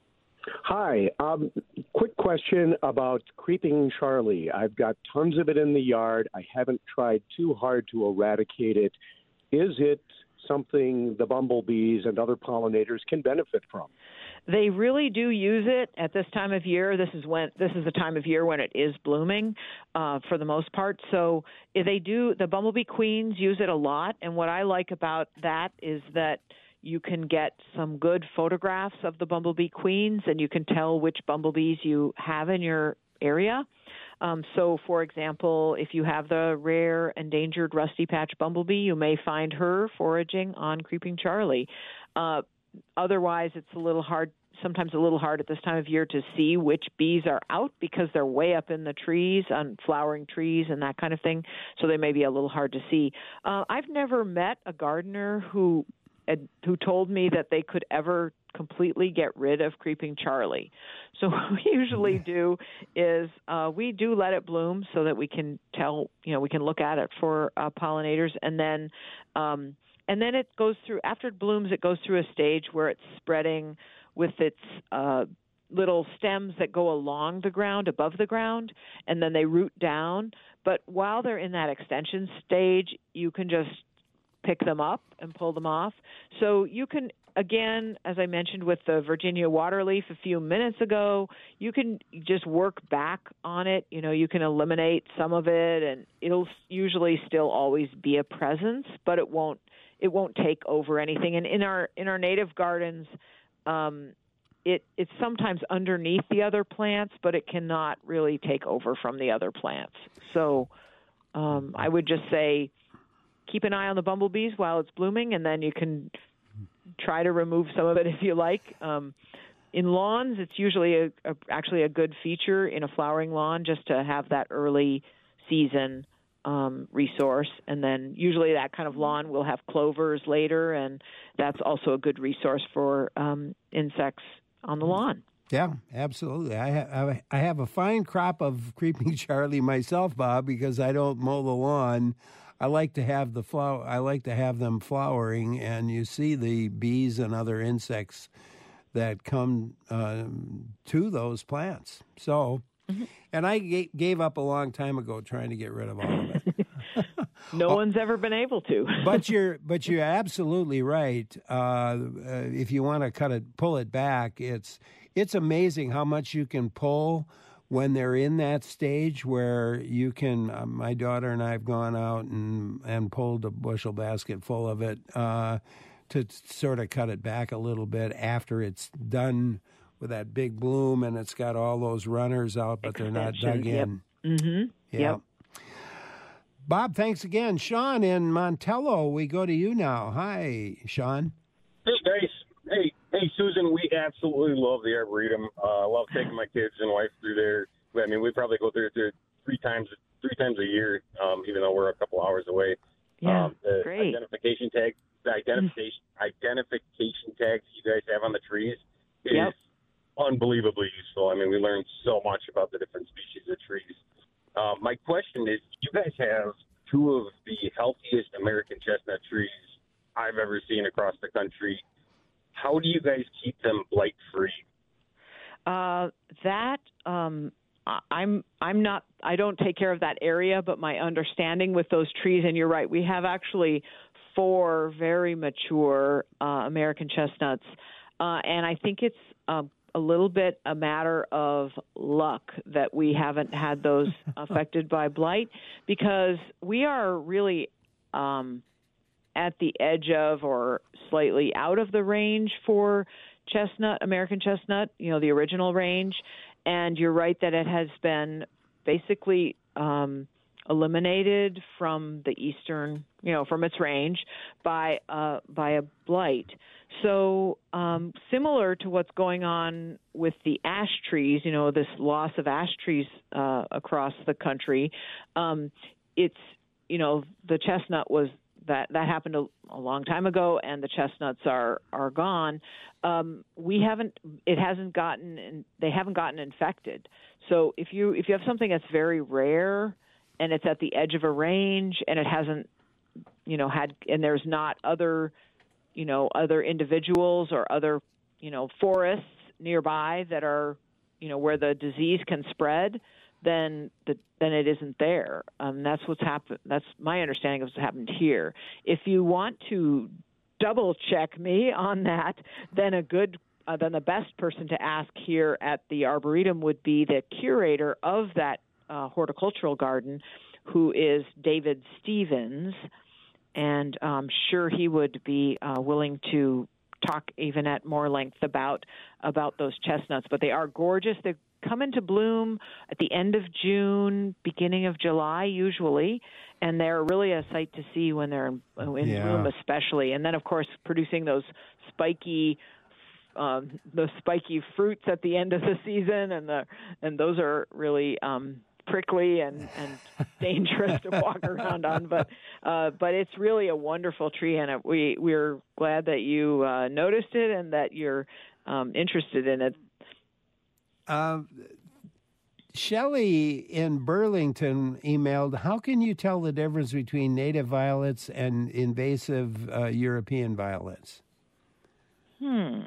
Hi. Um, quick question about creeping Charlie. I've got tons of it in the yard. I haven't tried too hard to eradicate it. Is it something the bumblebees and other pollinators can benefit from? They really do use it at this time of year. This is when this is the time of year when it is blooming, uh, for the most part. So they do. The bumblebee queens use it a lot, and what I like about that is that you can get some good photographs of the bumblebee queens, and you can tell which bumblebees you have in your area. Um, so, for example, if you have the rare endangered rusty patch bumblebee, you may find her foraging on Creeping Charlie. Uh, otherwise, it's a little hard, sometimes a little hard at this time of year to see which bees are out because they're way up in the trees, on flowering trees and that kind of thing, so they may be a little hard to see. Uh, I've never met a gardener who Ed, who told me that they could ever completely get rid of Creeping Charlie. So what we usually do is uh, we do let it bloom so that we can tell, you know, we can look at it for uh, pollinators, and then um, and then it goes through, after it blooms, it goes through a stage where it's spreading with its uh, little stems that go along the ground, above the ground, and then they root down. But while they're in that extension stage, you can just pick them up and pull them off. So you can, again, as I mentioned with the Virginia waterleaf a few minutes ago, you can just work back on it. You know, you can eliminate some of it, and it'll usually still always be a presence, but it won't it won't take over anything. And in our in our native gardens, um, it it's sometimes underneath the other plants, but it cannot really take over from the other plants. So um, I would just say, keep an eye on the bumblebees while it's blooming, and then you can try to remove some of it if you like. Um, in lawns, it's usually a, a, actually a good feature in a flowering lawn just to have that early season um, resource. And then usually that kind of lawn will have clovers later, and that's also a good resource for um, insects on the lawn. Yeah, absolutely. I, ha- I have a fine crop of creeping Charlie myself, Bob, because I don't mow the lawn. I like to have the flower. I like to have them flowering, and you see the bees and other insects that come uh, to those plants. So, mm-hmm. and I g- gave up a long time ago trying to get rid of all of it. No oh, one's ever been able to. but you're but you're absolutely right. Uh, uh, if you want to cut it, pull it back, it's. It's amazing how much you can pull when they're in that stage where you can. Uh, my daughter and I have gone out and, and pulled a bushel basket full of it uh, to sort of cut it back a little bit after it's done with that big bloom and it's got all those runners out, but they're not dug in. Yep. Mm-hmm. Yeah. Yep. Bob, thanks again. Sean in Montello, we go to you now. Hi, Sean. Hey, guys. Hey. Hey, Susan, we absolutely love the Arboretum. Uh, I love taking my kids and wife through there. I mean, we probably go through there three times three times a year, um, even though we're a couple hours away. Yeah, um, the great. Identification tag, the identification identification tags you guys have on the trees is yep. unbelievably useful. I mean, we learned so much about the different species of trees. Um, my question is, you guys have two of the healthiest American chestnut trees I've ever seen across the country. How do you guys keep them blight-free? Uh, that um, I'm I'm not I don't take care of that area, but my understanding with those trees, and you're right, we have actually four very mature uh, American chestnuts, uh, and I think it's uh, a little bit a matter of luck that we haven't had those affected by blight, because we are really um, at the edge of or slightly out of the range for chestnut, American chestnut, you know, the original range. And you're right that it has been basically um, eliminated from the eastern, you know, from its range by uh, by a blight. So um, similar to what's going on with the ash trees, you know, this loss of ash trees uh, across the country, um, it's, you know, the chestnut was That that happened a, a long time ago, and the chestnuts are are gone. Um, we haven't. It hasn't gotten. They haven't gotten infected. So if you if you have something that's very rare, and it's at the edge of a range, and it hasn't, you know, had, and there's not other, you know, other individuals or other, you know, forests nearby that are, you know, where the disease can spread, then the, then it isn't there. Um, that's what's happened. That's my understanding of what's happened here. If you want to double check me on that, then a good, uh, then the best person to ask here at the Arboretum would be the curator of that uh, horticultural garden, who is David Stevens, and I'm sure he would be uh, willing to talk even at more length about about those chestnuts. But they are gorgeous. They come into bloom at the end of June, beginning of July, usually, and they're really a sight to see when they're in, in Yeah. bloom, especially. And then, of course, producing those spiky, um, those spiky fruits at the end of the season, and the and those are really um, prickly and, and dangerous to walk around on. But uh, but it's really a wonderful tree, and it, we we're glad that you uh, noticed it and that you're um, interested in it. Uh, Shelley in Burlington emailed, how can you tell the difference between native violets and invasive uh, European violets? Hmm.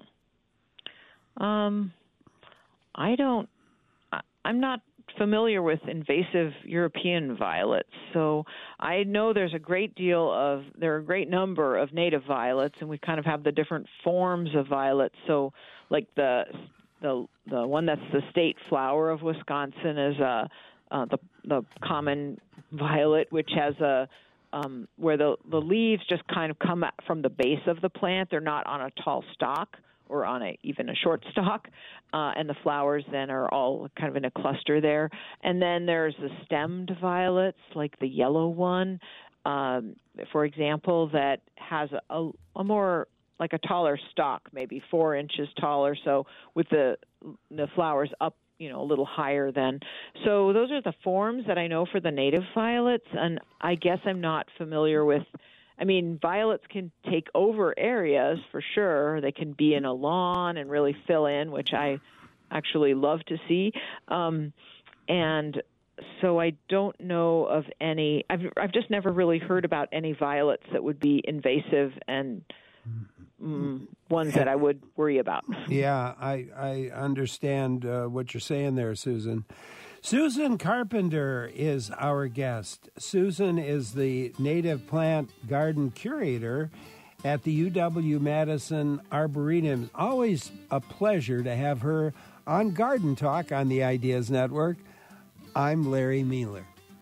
Um, I don't, I, I'm not familiar with invasive European violets, so I know there's a great deal of, there are a great number of native violets, and we kind of have the different forms of violets. So like the The the one that's the state flower of Wisconsin is uh, uh, the the common violet, which has a um, where the the leaves just kind of come from the base of the plant. They're not on a tall stalk or on a even a short stalk, uh, and the flowers then are all kind of in a cluster there. And then there's the stemmed violets, like the yellow one. um, for example, that has a, a more like a taller stalk, maybe four inches taller, so with the the flowers up, you know, a little higher than. So those are the forms that I know for the native violets, and I guess I'm not familiar with. I mean, violets can take over areas for sure. They can be in a lawn and really fill in, which I actually love to see. Um, and so I don't know of any. I've I've just never really heard about any violets that would be invasive and mm, ones that I would worry about. Yeah, I I understand uh, what you're saying there, Susan. Susan Carpenter is our guest. Susan is the native plant garden curator at the U W-Madison Arboretum. Always a pleasure to have her on Garden Talk on the Ideas Network. I'm Larry Mueller.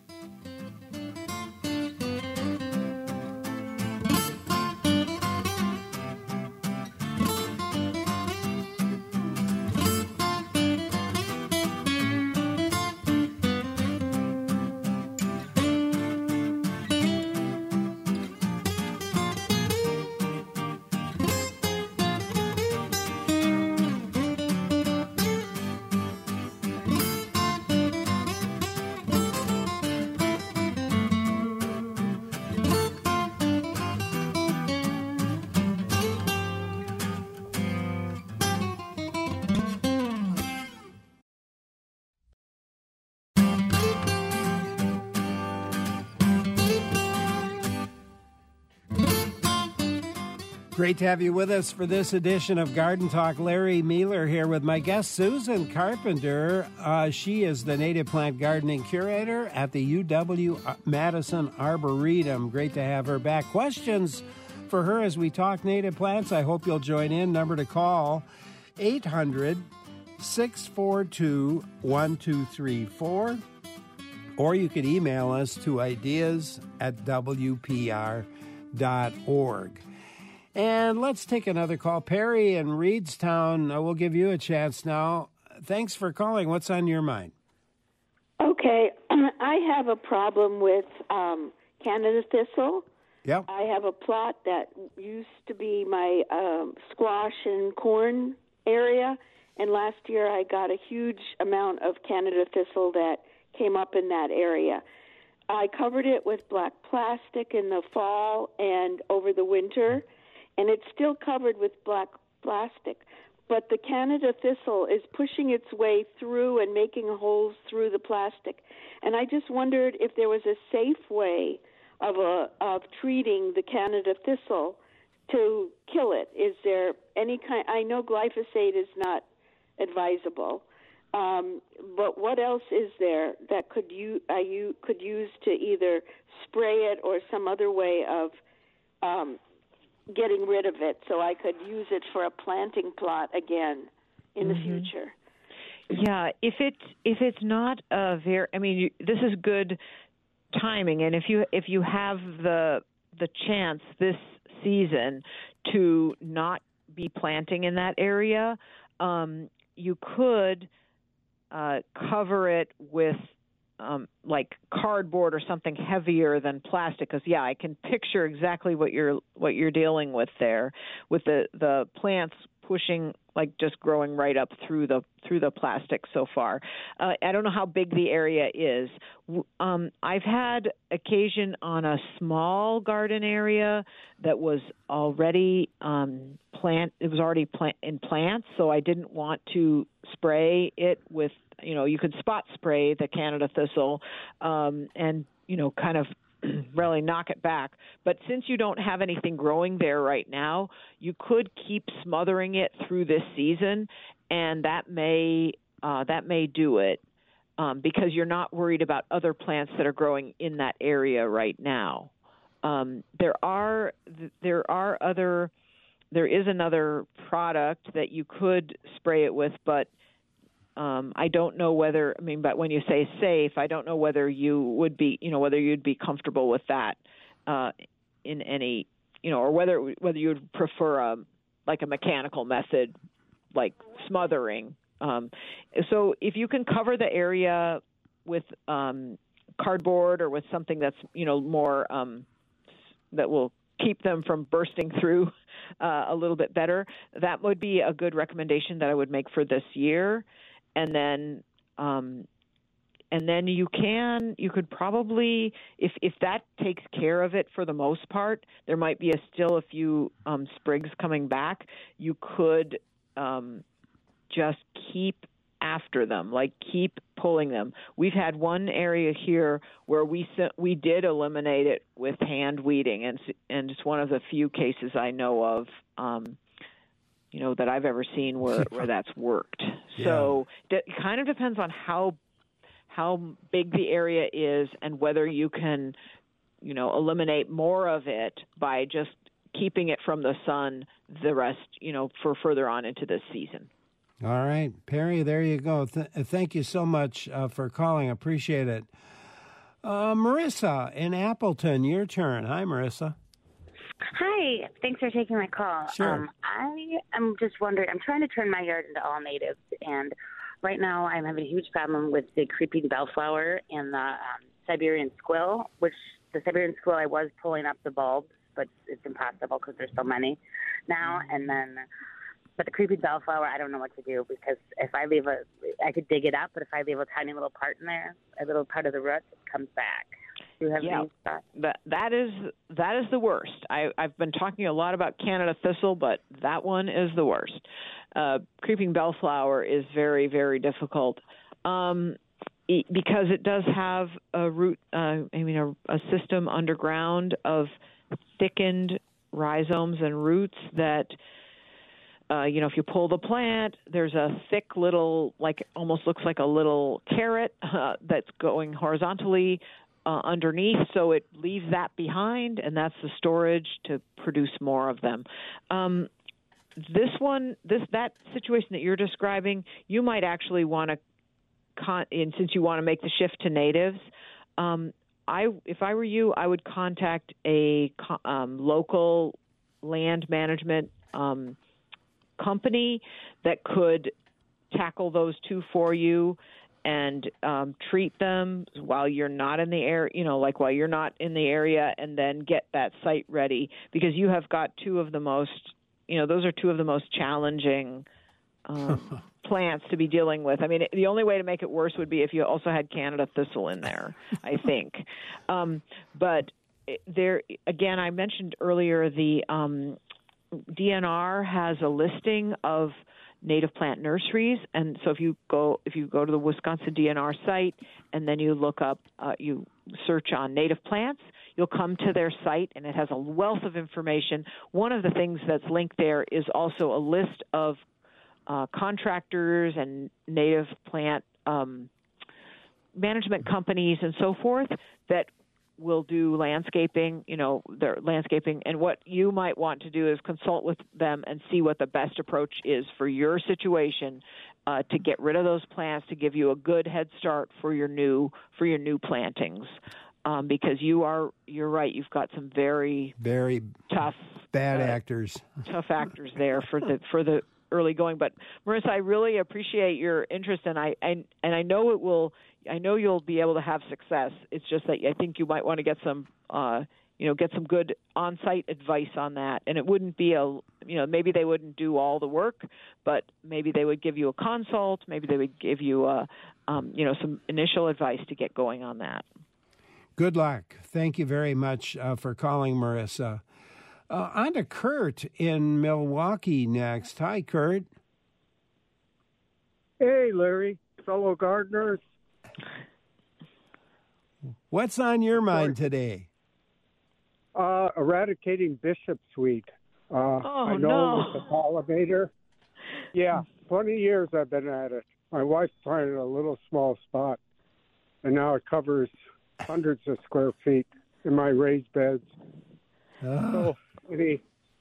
Great to have you with us for this edition of Garden Talk. Larry Mueller here with my guest, Susan Carpenter. Uh, she is the native plant gardening curator at the U W-Madison Arboretum. Great to have her back. Questions for her as we talk native plants? I hope you'll join in. Number to call, eight hundred, six four two, one two three four. Or you could email us to ideas at w p r dot org. And let's take another call. Perry in Reedstown, uh, we'll give you a chance now. Thanks for calling. What's on your mind? Okay. I have a problem with um, Canada thistle. Yep. I have a plot that used to be my um, squash and corn area, and last year I got a huge amount of Canada thistle that came up in that area. I covered it with black plastic in the fall and over the winter, and it's still covered with black plastic. But the Canada thistle is pushing its way through and making holes through the plastic. And I just wondered if there was a safe way of a, of treating the Canada thistle to kill it. Is there any kind? I know glyphosate is not advisable, um, but what else is there that could you uh, you could use to either spray it or some other way of um, getting rid of it, so I could use it for a planting plot again in the Mm-hmm. future? Yeah, if it if it's not a very, I mean, you, this is good timing, and if you if you have the the chance this season to not be planting in that area, um, you could uh, cover it with um, like cardboard or something heavier than plastic. Because yeah, I can picture exactly what you're what you're dealing with there, with the the plants pushing, like just growing right up through the through the plastic so far. Uh, I don't know how big the area is. Um, I've had occasion on a small garden area that was already um, plant. It was already plant in plants, so I didn't want to spray it with. You know, you could spot spray the Canada thistle, um, and you know, kind of really knock it back. But since you don't have anything growing there right now, you could keep smothering it through this season, and that may uh, that may do it um, because you're not worried about other plants that are growing in that area right now. Um, there are there are other there is another product that you could spray it with, but Um, I don't know whether, I mean, but when you say safe, I don't know whether you would be, you know, whether you'd be comfortable with that uh, in any, you know, or whether whether you would prefer a, like a mechanical method, like smothering. Um, so if you can cover the area with um, cardboard or with something that's, you know, more um, that will keep them from bursting through uh, a little bit better. That would be a good recommendation that I would make for this year. And then, um, and then you can, you could probably, if if that takes care of it for the most part, there might be a, still a few um, sprigs coming back. You could um, just keep after them, like keep pulling them. We've had one area here where we we did eliminate it with hand weeding, and and it's one of the few cases I know of, um, you know, that I've ever seen where, where that's worked. Yeah. So it kind of depends on how how big the area is and whether you can, you know, eliminate more of it by just keeping it from the sun the rest, you know, for further on into this season. All right, Perry, there you go. Th- thank you so much uh, for calling. Appreciate it. Uh, Marissa in Appleton, your turn. Hi, Marissa. Hi, thanks for taking my call. Sure. Um, I am just wondering, I'm trying to turn my yard into all natives, and right now I'm having a huge problem with the creeping bellflower and the um, Siberian squill, which the Siberian squill, I was pulling up the bulbs, but it's impossible because there's so many now, and then... But the creeping bellflower, I don't know what to do, because if I leave a, I could dig it up, but if I leave a tiny little part in there, a little part of the root, it comes back. Do you have yeah, any thoughts? that that is that is the worst. I, I've been talking a lot about Canada thistle, but that one is the worst. Uh, creeping bellflower is very, very difficult um, e- because it does have a root. Uh, I mean, a, a system underground of thickened rhizomes and roots that. Uh, you know, if you pull the plant, there's a thick little, like almost looks like a little carrot uh, that's going horizontally uh, underneath, so it leaves that behind, and that's the storage to produce more of them. Um, this one, this that situation that you're describing, you might actually want to, con- and since you want to make the shift to natives, um, I, if I were you, I would contact a um, local land management um company that could tackle those two for you and um, treat them while you're not in the area, you know, like while you're not in the area, and then get that site ready, because you have got two of the most, you know, those are two of the most challenging um, plants to be dealing with. I mean, the only way to make it worse would be if you also had Canada thistle in there, I think. Um, but there, again, I mentioned earlier the um, D N R has a listing of native plant nurseries, and so if you go if you go to the Wisconsin D N R site and then you look up, uh, you search on native plants, you'll come to their site, and it has a wealth of information. One of the things that's linked there is also a list of uh, contractors and native plant um, management companies and so forth that will do landscaping, you know, their landscaping. And what you might want to do is consult with them and see what the best approach is for your situation uh, to get rid of those plants, to give you a good head start for your new for your new plantings. Um, because you are, you're right, you've got some very, very tough, bad uh, actors, tough actors there for the for the early going. But Marissa, I really appreciate your interest, and I and, and I know it will. I know you'll be able to have success. It's just that I think you might want to get some, uh, you know, get some good on-site advice on that. And it wouldn't be a, you know, maybe they wouldn't do all the work, but maybe they would give you a consult. Maybe they would give you a, um, you know, some initial advice to get going on that. Good luck. Thank you very much uh, for calling, Marissa. Uh, on to Kurt in Milwaukee next. Hi, Kurt. Hey, Larry, fellow gardeners. What's on your mind today? Uh, eradicating bishopsweed. Uh, oh, I know no. with the pollinator. Yeah, twenty years I've been at it. My wife planted a little small spot, and now it covers hundreds of square feet in my raised beds. Oh. So, any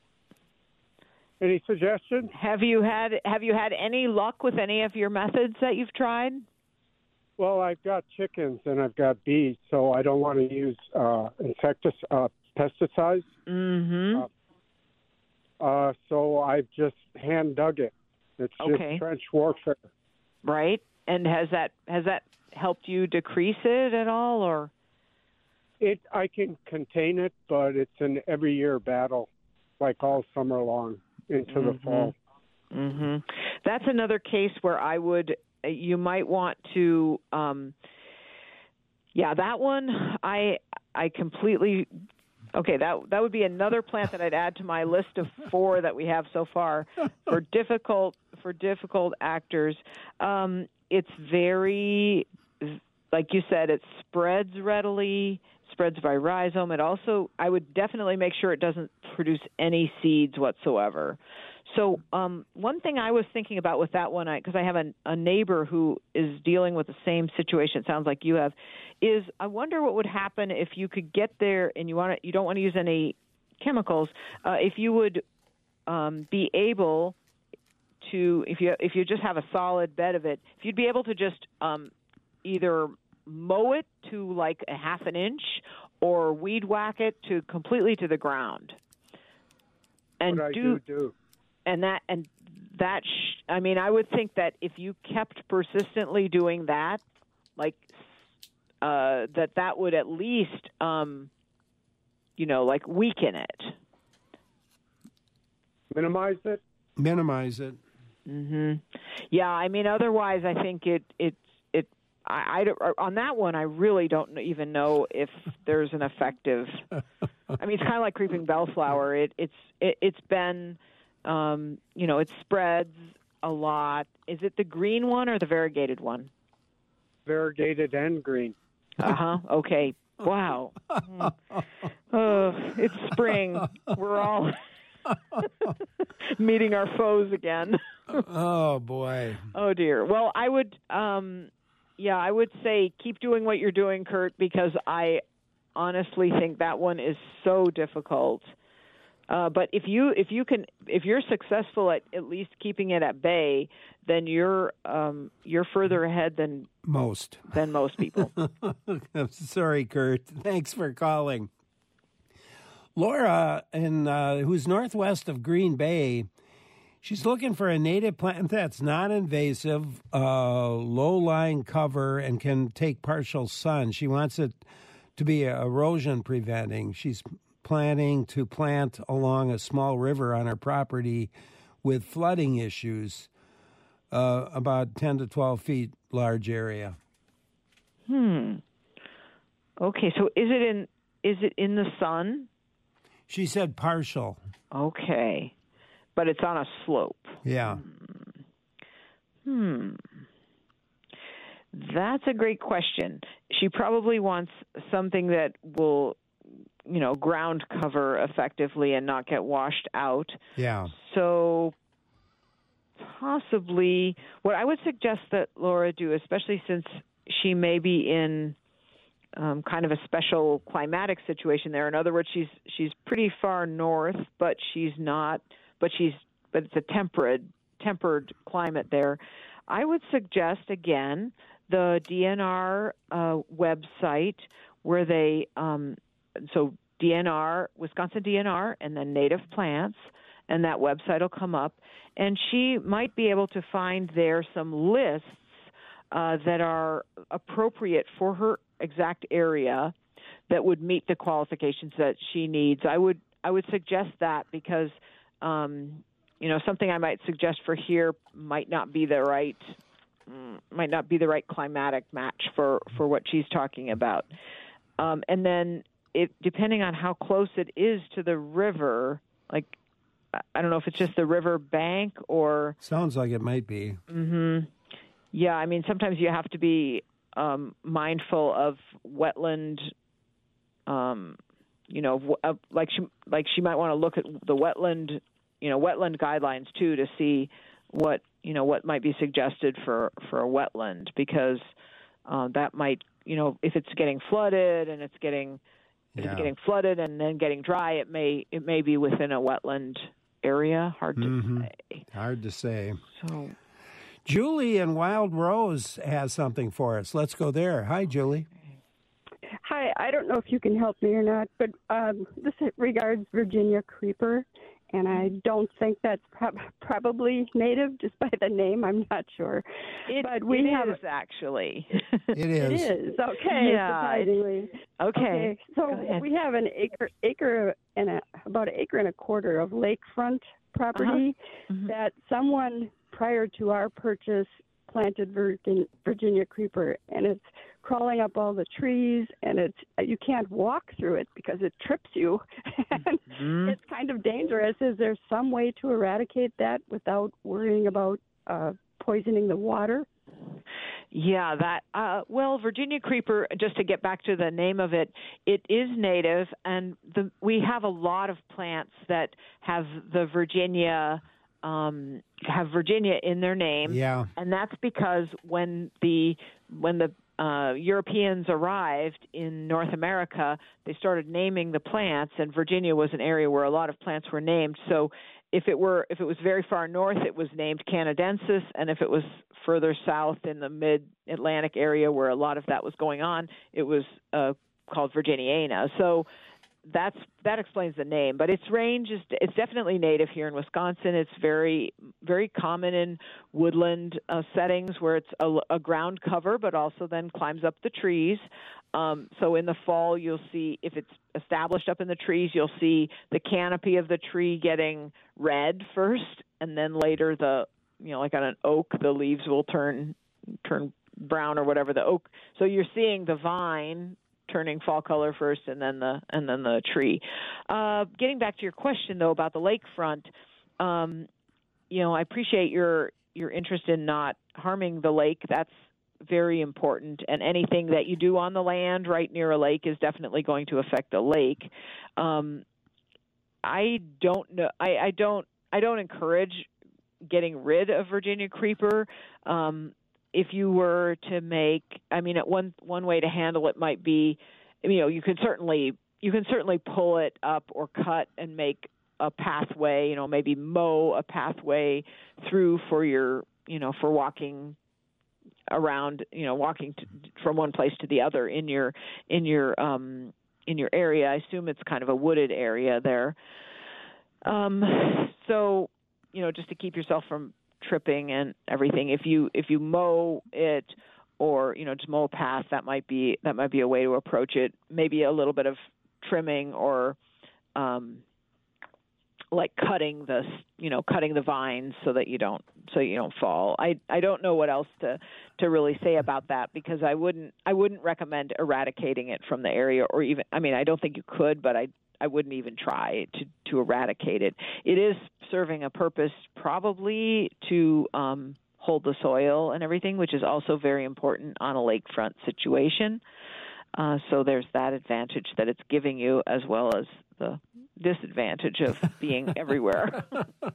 any suggestions? Have you had Have you had any luck with any of your methods that you've tried? Well, I've got chickens and I've got bees, so I don't want to use uh, insectic uh, pesticides. Mm-hmm. Uh, uh, so I've just hand dug it. It's Okay. just trench warfare. Right. And has that has that helped you decrease it at all, or? It I can contain it, but it's an every year battle, like all summer long into mm-hmm. the fall. Mm-hmm. That's another case where I would, you might want to, um, yeah, that one I I completely. Okay, that that would be another plant that I'd add to my list of four that we have so far for difficult for difficult actors. Um, it's very, like you said, it spreads readily, spreads by rhizome. It also, I would definitely make sure it doesn't produce any seeds whatsoever. So um, one thing I was thinking about with that one, because I, I have a, a neighbor who is dealing with the same situation, it sounds like you have, is I wonder what would happen if you could get there and you want to, you don't want to use any chemicals, uh, if you would um, be able to, if you if you just have a solid bed of it, if you'd be able to just um, either mow it to like a half an inch or weed whack it to completely to the ground. And what do, I do do. And that, and that, sh- I mean, I would think that if you kept persistently doing that, like, uh, that that would at least, um, you know, like weaken it. Minimize it? Minimize it. Mm-hmm. Yeah, I mean, otherwise, I think it, it, it, I, I, on that one, I really don't even know if there's an effective, I mean, it's kind of like creeping bellflower. It, it's, it, it's been, Um, you know, it spreads a lot. Is it the green one or the variegated one? Variegated and green. Uh-huh. Okay. Wow. Oh, it's spring. We're all meeting our foes again. Oh, boy. Oh, dear. Well, I would, um, yeah, I would say keep doing what you're doing, Kurt, because I honestly think that one is so difficult. Uh, but if you if you can if you're successful at at least keeping it at bay, then you're um, you're further ahead than most than most people. I'm sorry, Kurt. Thanks for calling, Laura, in uh, who's northwest of Green Bay. She's looking for a native plant that's not invasive, uh, low-lying cover, and can take partial sun. She wants it to be erosion preventing. She's planning to plant along a small river on her property with flooding issues, uh, about ten to twelve feet large area. Hmm. Okay, so is it in is it in the sun? She said partial. Okay, but it's on a slope. Yeah. Hmm. That's a great question. She probably wants something that will, you know, ground cover effectively and not get washed out. Yeah. So possibly what I would suggest that Laura do, especially since she may be in um, kind of a special climatic situation there. In other words, she's she's pretty far north, but she's not, but she's, but it's a temperate, tempered climate there. I would suggest, again, the D N R uh, website where they, um, so D N R, Wisconsin D N R, and then native plants, and that website will come up. And she might be able to find there some lists uh, that are appropriate for her exact area that would meet the qualifications that she needs. I would I would suggest that because, um, you know, something I might suggest for here might not be the right might not be the right climatic match for, for what she's talking about. Um, and then it, depending on how close it is to the river, like, I don't know if it's just the river bank or... Sounds like it might be. Mm-hmm. Yeah, I mean, sometimes you have to be um, mindful of wetland, um, you know, uh, like she, like she might want to look at the wetland, you know, wetland guidelines, too, to see what, you know, what might be suggested for, for a wetland, because uh, that might, you know, if it's getting flooded and it's getting... If Yeah. it's getting flooded and then getting dry, it may it may be within a wetland area. Hard to Mm-hmm. say. Hard to say. So, Julie in Wild Rose has something for us. Let's go there. Hi, Julie. Hi, I don't know if you can help me or not, but um, this regards Virginia creeper. and I don't think that's prob- probably native just by the name. I'm not sure. It, but we it have is actually. It is. It is okay. Yeah. Surprisingly. Okay. Okay. So we have an acre, acre and a, about an acre and a quarter of lakefront property Uh-huh. Mm-hmm. that someone prior to our purchase planted Virgin, Virginia creeper, and it's crawling up all the trees, and it's you can't walk through it because it trips you, and Mm-hmm. it's kind of dangerous. Is there some way to eradicate that without worrying about uh, poisoning the water? Yeah, that, uh, well, Virginia creeper, just to get back to the name of it, it is native, and the, we have a lot of plants that have the Virginia, um, have Virginia in their name. Yeah. And that's because when the, when the uh, Europeans arrived in North America, they started naming the plants, and Virginia was an area where a lot of plants were named. So if it were, if it was very far north, it was named Canadensis, and if it was further south in the mid-Atlantic area where a lot of that was going on, it was uh, called Virginiana. So that's that explains the name. But its range is it's definitely native here in Wisconsin. It's very very common in woodland uh, settings where it's a, a ground cover, but also then climbs up the trees. Um, so in the fall, you'll see, if it's established up in the trees, you'll see the canopy of the tree getting red first, and then later the, you know, like on an oak, the leaves will turn turn brown or whatever the oak. So you're seeing the vine turning fall color first, and then the and then the tree. Uh, getting back to your question though about the lakefront, um, you know, I appreciate your your interest in not harming the lake. That's very important, and anything that you do on the land right near a lake is definitely going to affect the lake. Um, I don't know. I, I don't. I don't encourage getting rid of Virginia creeper. Um, if you were to make, I mean, one one way to handle it might be, you know, you can certainly you can certainly pull it up or cut and make a pathway. You know, maybe mow a pathway through for your, you know, for walking around, you know, walking to, from one place to the other in your in your um, in your area. I assume it's kind of a wooded area there. Um, so, you know, just to keep yourself from tripping and everything, if you if you mow it, or, you know, just mow a path, that might be that might be a way to approach it. Maybe a little bit of trimming, or um, like cutting the, you know, cutting the vines so that you don't so you don't fall. I I don't know what else to to really say about that, because I wouldn't I wouldn't recommend eradicating it from the area, or even, I mean, I don't think you could, but I I wouldn't even try to to eradicate it. It is serving a purpose probably to um, hold the soil and everything, which is also very important on a lakefront situation. Uh, so there's that advantage that it's giving you, as well as the disadvantage of being everywhere.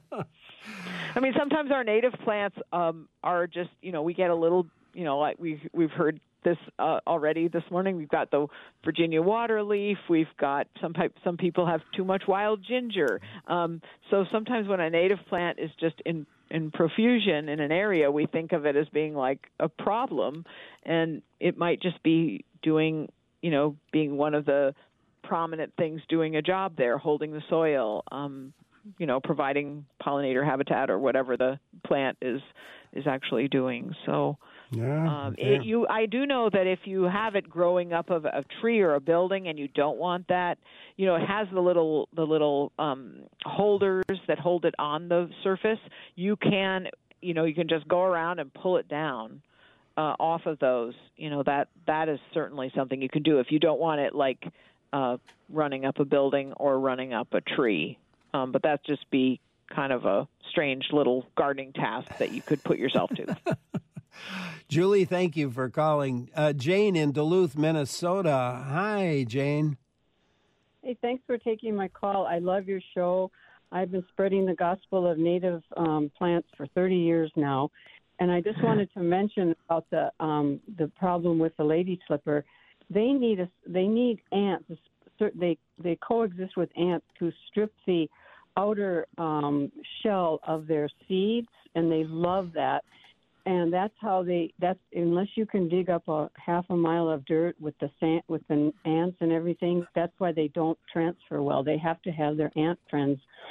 I mean, sometimes our native plants um, are just, you know, we get a little, you know, like we've, we've heard this uh, already this morning. We've got the Virginia waterleaf. We've got some type, some people have too much wild ginger. Um, so sometimes when a native plant is just in, in profusion in an area, we think of it as being like a problem, and it might just be doing, you know, being one of the prominent things doing a job there, holding the soil, um, you know, providing pollinator habitat or whatever the plant is is actually doing. So yeah, um, yeah. it, you, I do know that if you have it growing up of a tree or a building and you don't want that, you know, it has the little the little um, holders that hold it on the surface. You can, you know, you can just go around and pull it down uh, off of those. You know, that that is certainly something you can do if you don't want it like uh, running up a building or running up a tree. Um, but that just be kind of a strange little gardening task that you could put yourself to. Julie, thank you for calling. Uh, Jane in Duluth, Minnesota. Hi, Jane. Hey, thanks for taking my call. I love your show. I've been spreading the gospel of native um, plants for thirty years now, and I just wanted to mention about the um, the problem with the lady slipper. They need a, they need ants. They they coexist with ants to strip the outer um, shell of their seeds, and they love that. And that's how they. That's unless you can dig up a half a mile of dirt with the sand, with the ants and everything. That's why they don't transfer well. They have to have their ant friends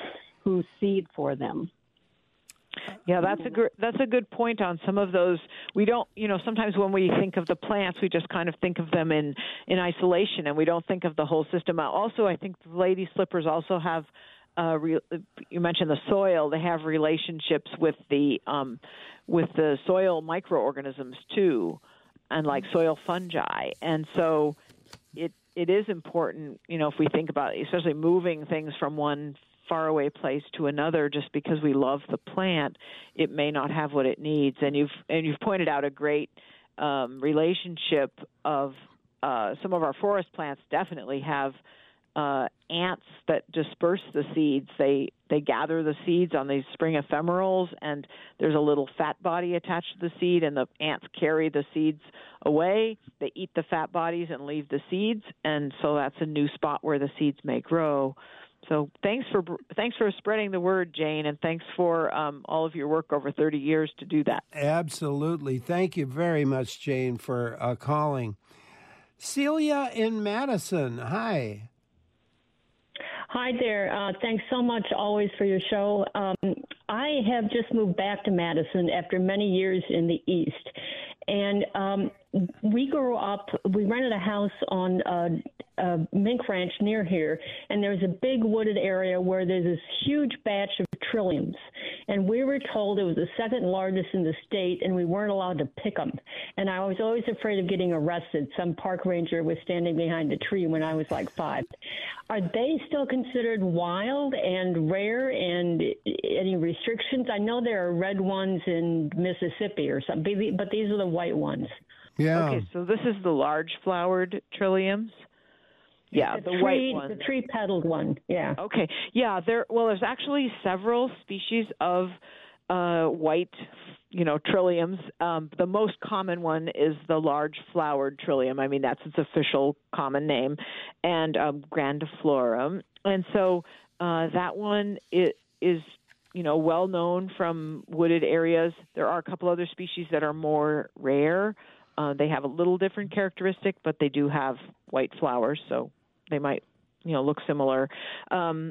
who seed for them. Yeah, that's a gr- that's a good point on some of those. We don't, you know, sometimes when we think of the plants, we just kind of think of them in, in isolation, and we don't think of the whole system. Also, I think the lady slippers also have, uh, re- you mentioned the soil. They have relationships with the um, with the soil microorganisms too, and like soil fungi. And so it it is important, you know, if we think about it, especially moving things from one faraway place to another, just because we love the plant, it may not have what it needs. And you've and you've pointed out a great um, relationship of uh, some of our forest plants definitely have uh, ants that disperse the seeds. They they gather the seeds on these spring ephemerals, and there's a little fat body attached to the seed, and the ants carry the seeds away. They eat the fat bodies and leave the seeds, and so that's a new spot where the seeds may grow. So thanks for thanks for spreading the word, Jane, and thanks for um, all of your work over thirty years to do that. Absolutely. Thank you very much, Jane, for uh, calling. Celia in Madison, hi. Hi there. Uh, thanks so much always for your show. Um, I have just moved back to Madison after many years in the East. And um, we grew up, we rented a house on uh, a mink ranch near here, and there's a big wooded area where there's this huge batch of trilliums. And we were told it was the second largest in the state, and we weren't allowed to pick them. And I was always afraid of getting arrested. Some park ranger was standing behind a tree when I was like five. Are they still considered wild and rare, and any restrictions? I know there are red ones in Mississippi or something, but these are the white ones. Yeah. Okay, so this is the large flowered trilliums. Yeah, the, the tree, white one. The tree-petaled one, yeah. Okay, yeah, there. Well, there's actually several species of uh, white, you know, trilliums. Um, the most common one is the large flowered trillium. I mean, that's its official common name, and um, grandiflorum. And so uh, that one it is, you know, well known from wooded areas. There are a couple other species that are more rare. Uh, they have a little different characteristic, but they do have white flowers, so they might, you know, look similar. Um,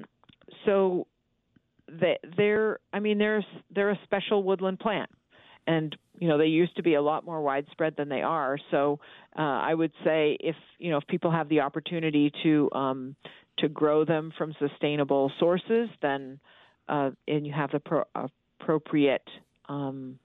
so they, they're, I mean, they're they're a special woodland plant, and you know they used to be a lot more widespread than they are. So uh, I would say if you know if people have the opportunity to um, to grow them from sustainable sources, then uh, and you have the pro- appropriate um,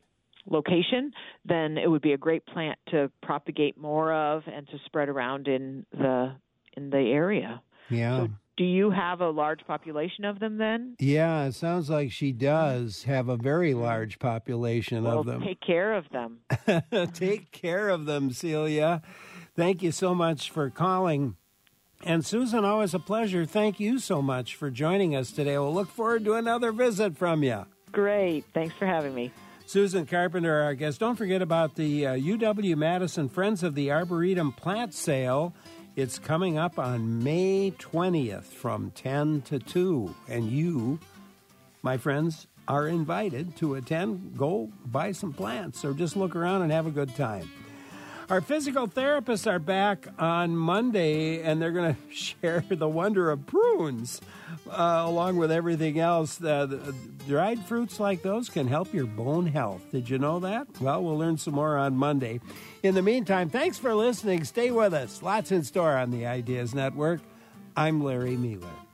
location, then it would be a great plant to propagate more of and to spread around in the in the area. Yeah. So do you have a large population of them then? Yeah, it sounds like she does have a very large population well, of them. Take care of them. Take care of them, Celia. Thank you so much for calling. And Susan, always a pleasure. Thank you so much for joining us today. We'll look forward to another visit from you. Great. Thanks for having me. Susan Carpenter, our guest. Don't forget about the uh, U W-Madison Friends of the Arboretum plant sale. It's coming up on May twentieth from ten to two. And you, my friends, are invited to attend. Go buy some plants or just look around and have a good time. Our physical therapists are back on Monday, and they're going to share the wonder of prunes, uh, along with everything else. Uh, the, dried fruits like those can help your bone health. Did you know that? Well, we'll learn some more on Monday. In the meantime, thanks for listening. Stay with us. Lots in store on the Ideas Network. I'm Larry Mueller.